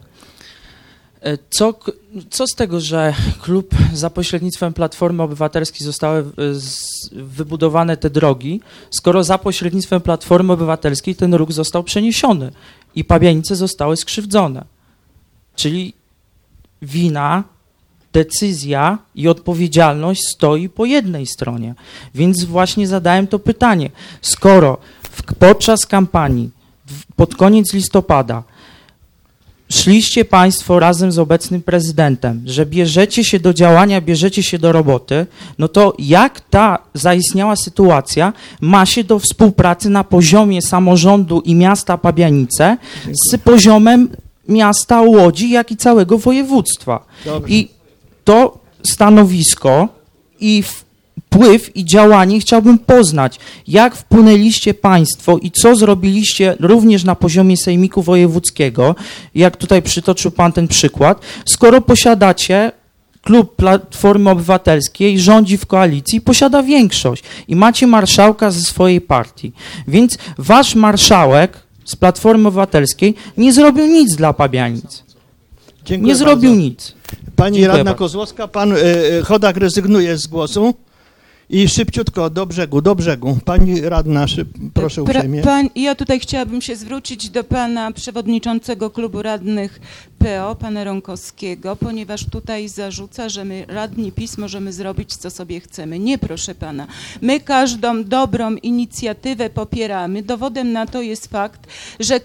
co z tego, że klub za pośrednictwem Platformy Obywatelskiej zostały wybudowane te drogi, skoro za pośrednictwem Platformy Obywatelskiej ten ruch został przeniesiony i Pabianice zostały skrzywdzone. Czyli wina, decyzja i odpowiedzialność stoi po jednej stronie. Więc właśnie zadałem to pytanie. Skoro podczas kampanii pod koniec listopada szliście Państwo razem z obecnym prezydentem, że bierzecie się do działania, bierzecie się do roboty, no to jak ta zaistniała sytuacja ma się do współpracy na poziomie samorządu i miasta Pabianice z poziomem miasta Łodzi, jak i całego województwa? Dobrze. I to stanowisko i wpływ i działanie chciałbym poznać, jak wpłynęliście Państwo i co zrobiliście również na poziomie Sejmiku Wojewódzkiego, jak tutaj przytoczył Pan ten przykład, skoro posiadacie klub Platformy Obywatelskiej, rządzi w koalicji, posiada większość i macie marszałka ze swojej partii. Więc wasz marszałek z Platformy Obywatelskiej nie zrobił nic dla Pabianic. Dziękuję nie zrobił bardzo. nic. Pani Dziękuję radna bardzo. Kozłowska, pan Chodak rezygnuje z głosu i szybciutko do brzegu. Pani radna, proszę uprzejmie. Ja tutaj chciałabym się zwrócić do pana przewodniczącego klubu radnych PO, pana Rąkowskiego, ponieważ tutaj zarzuca, że my radni PiS możemy zrobić co sobie chcemy. Nie, proszę pana. My każdą dobrą inicjatywę popieramy. Dowodem na to jest fakt, że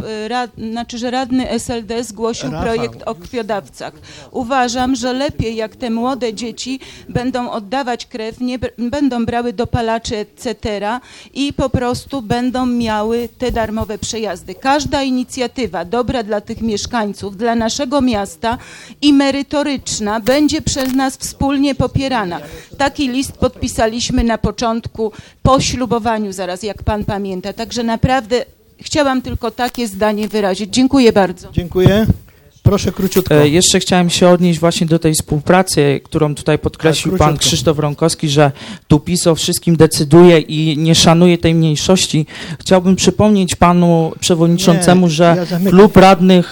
że radny SLD zgłosił projekt o krwiodawcach. Uważam, że lepiej jak te młode dzieci będą oddawać krew, nie będą brały dopalacze, etc. i po prostu będą miały te darmowe przejazdy. Każda inicjatywa dobra dla tych mieszkańców, dla naszego miasta i merytoryczna będzie przez nas wspólnie popierana. Taki list podpisaliśmy na początku, po ślubowaniu zaraz, jak pan pamięta. Także naprawdę chciałam tylko takie zdanie wyrazić. Dziękuję bardzo. Dziękuję. Proszę króciutko. Jeszcze chciałem się odnieść właśnie do tej współpracy, którą tutaj podkreślił pan Krzysztof Rąkowski, że tu PiS o wszystkim decyduje i nie szanuje tej mniejszości. Chciałbym przypomnieć panu przewodniczącemu, że klub radnych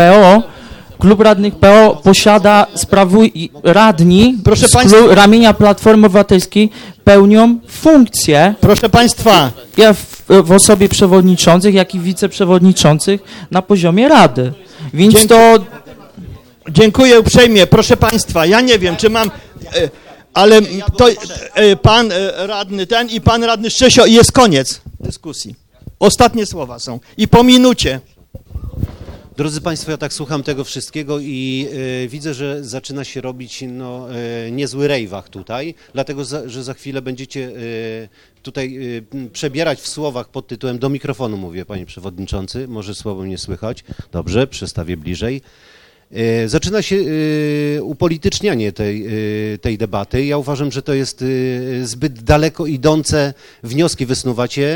PO posiada, radni z ramienia Platformy Obywatelskiej pełnią funkcje. Proszę państwa. Ja w osobie przewodniczących, jak i wiceprzewodniczących na poziomie Rady. Więc Dziękuję uprzejmie. Proszę państwa, ja nie wiem, czy mam... Ale to pan radny ten i pan radny Szczesio i jest koniec dyskusji. Ostatnie słowa są. I po minucie. Drodzy Państwo, ja tak słucham tego wszystkiego i widzę, że zaczyna się robić niezły rejwach tutaj, dlatego że za chwilę będziecie tutaj przebierać w słowach pod tytułem do mikrofonu mówię, panie przewodniczący, może słowo nie słychać. Dobrze, przestawię bliżej. Zaczyna się upolitycznianie tej debaty. Ja uważam, że to jest zbyt daleko idące wnioski wysnuwacie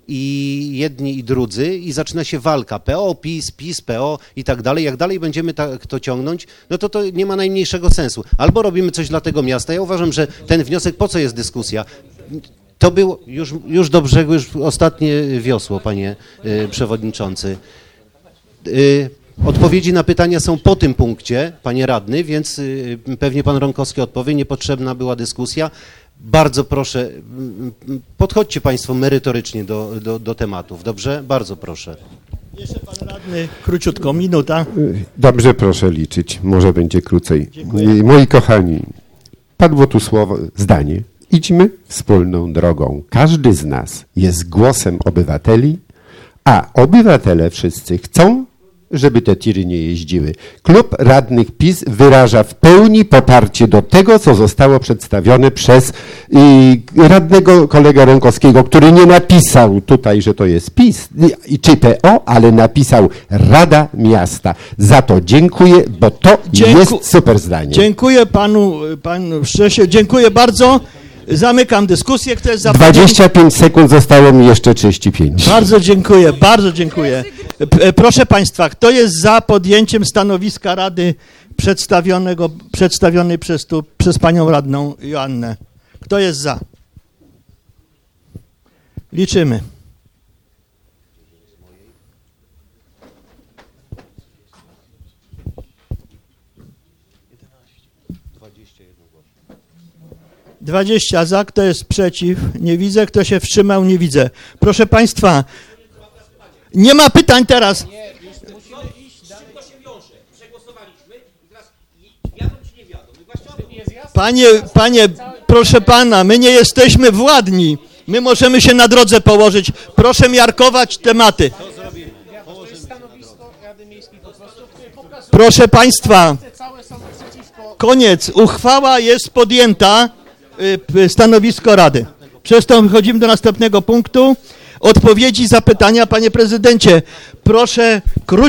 i jedni i drudzy i zaczyna się walka PO, PiS, PiS, PO i tak dalej. Jak dalej będziemy to ciągnąć, no to nie ma najmniejszego sensu. Albo robimy coś dla tego miasta. Ja uważam, że ten wniosek, po co jest dyskusja? To było już do brzegu, już ostatnie wiosło, panie przewodniczący. Odpowiedzi na pytania są po tym punkcie, panie radny, więc pewnie pan Ronkowski odpowie, niepotrzebna była dyskusja. Bardzo proszę, podchodźcie państwo merytorycznie do tematów, dobrze? Bardzo proszę. Jeszcze pan radny, króciutko, minuta. Dobrze, proszę liczyć, może będzie krócej. Dziękuję. Moi kochani, padło tu zdanie. Idźmy wspólną drogą. Każdy z nas jest głosem obywateli, a obywatele wszyscy chcą, żeby te tiry nie jeździły. Klub Radnych PiS wyraża w pełni poparcie do tego, co zostało przedstawione przez radnego kolegę Ronkowskiego, który nie napisał tutaj, że to jest PiS czy PO, ale napisał Rada Miasta. Za to dziękuję, bo to jest super zdanie. Dziękuję panu Szczesie, dziękuję bardzo. Zamykam dyskusję. Kto jest za 25 sekund, zostało mi jeszcze 35. Bardzo dziękuję, bardzo dziękuję. Proszę państwa, kto jest za podjęciem stanowiska Rady przedstawionej przez panią radną Joannę? Kto jest za? Liczymy. - 20 za, kto jest przeciw? Nie widzę. Kto się wstrzymał? Nie widzę. Proszę państwa, nie ma pytań teraz. Panie, proszę pana, my nie jesteśmy władni. My możemy się na drodze położyć. Proszę miarkować tematy. Proszę państwa, koniec. Uchwała jest podjęta. Stanowisko Rady. Przez to przechodzimy do następnego punktu. Odpowiedzi, zapytania. Panie prezydencie, proszę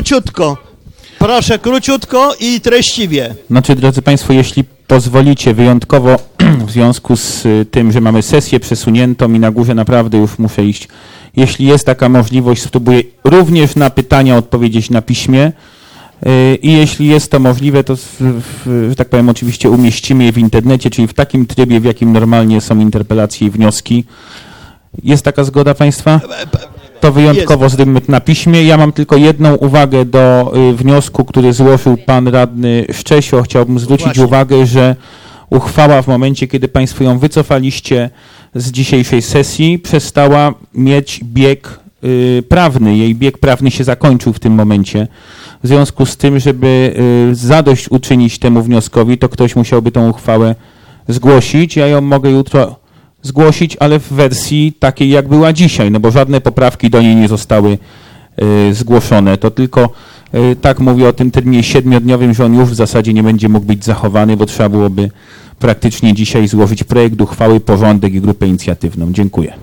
króciutko i treściwie. Znaczy, drodzy państwo, jeśli pozwolicie, wyjątkowo w związku z tym, że mamy sesję przesuniętą i na górze naprawdę już muszę iść, jeśli jest taka możliwość, spróbuję również na pytania odpowiedzieć na piśmie. I jeśli jest to możliwe, to, że tak powiem, oczywiście umieścimy je w internecie, czyli w takim trybie, w jakim normalnie są interpelacje i wnioski. Jest taka zgoda państwa? To wyjątkowo zrobimy na piśmie. Ja mam tylko jedną uwagę do wniosku, który złożył pan radny Szczesio. Chciałbym zwrócić uwagę, że uchwała w momencie, kiedy państwo ją wycofaliście z dzisiejszej sesji, przestała mieć bieg prawny. Jej bieg prawny się zakończył w tym momencie. W związku z tym, żeby zadośćuczynić temu wnioskowi, to ktoś musiałby tą uchwałę zgłosić. Ja ją mogę jutro zgłosić, ale w wersji takiej, jak była dzisiaj, no bo żadne poprawki do niej nie zostały zgłoszone. To tylko tak mówię o tym terminie 7-dniowym, że on już w zasadzie nie będzie mógł być zachowany, bo trzeba byłoby praktycznie dzisiaj złożyć projekt uchwały, porządek i grupę inicjatywną. Dziękuję.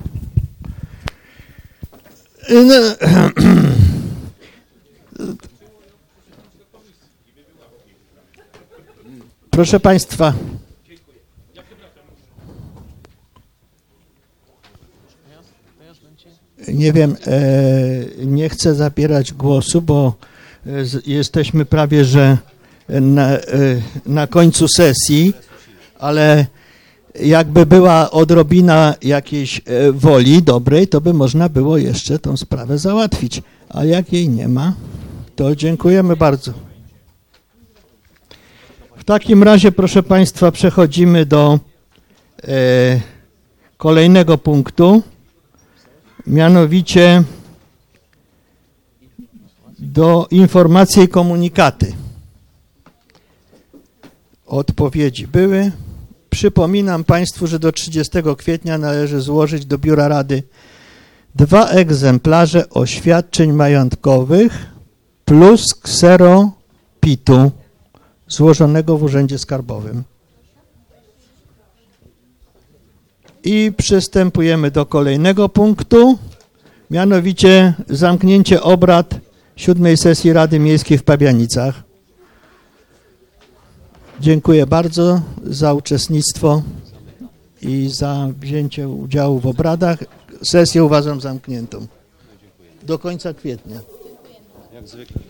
Proszę państwa. Nie wiem, nie chcę zabierać głosu, bo jesteśmy prawie że na końcu sesji, ale jakby była odrobina jakiejś woli dobrej, to by można było jeszcze tą sprawę załatwić. A jak jej nie ma, to dziękujemy bardzo. W takim razie, proszę państwa, przechodzimy do kolejnego punktu, mianowicie do informacji i komunikaty. Odpowiedzi były. Przypominam państwu, że do 30 kwietnia należy złożyć do Biura Rady 2 egzemplarze oświadczeń majątkowych plus ksero PIT-u złożonego w Urzędzie Skarbowym. I przystępujemy do kolejnego punktu, mianowicie zamknięcie obrad 7. sesji Rady Miejskiej w Pabianicach. Dziękuję bardzo za uczestnictwo i za wzięcie udziału w obradach. sesję uważam zamkniętą. Do końca kwietnia. Jak zwykle.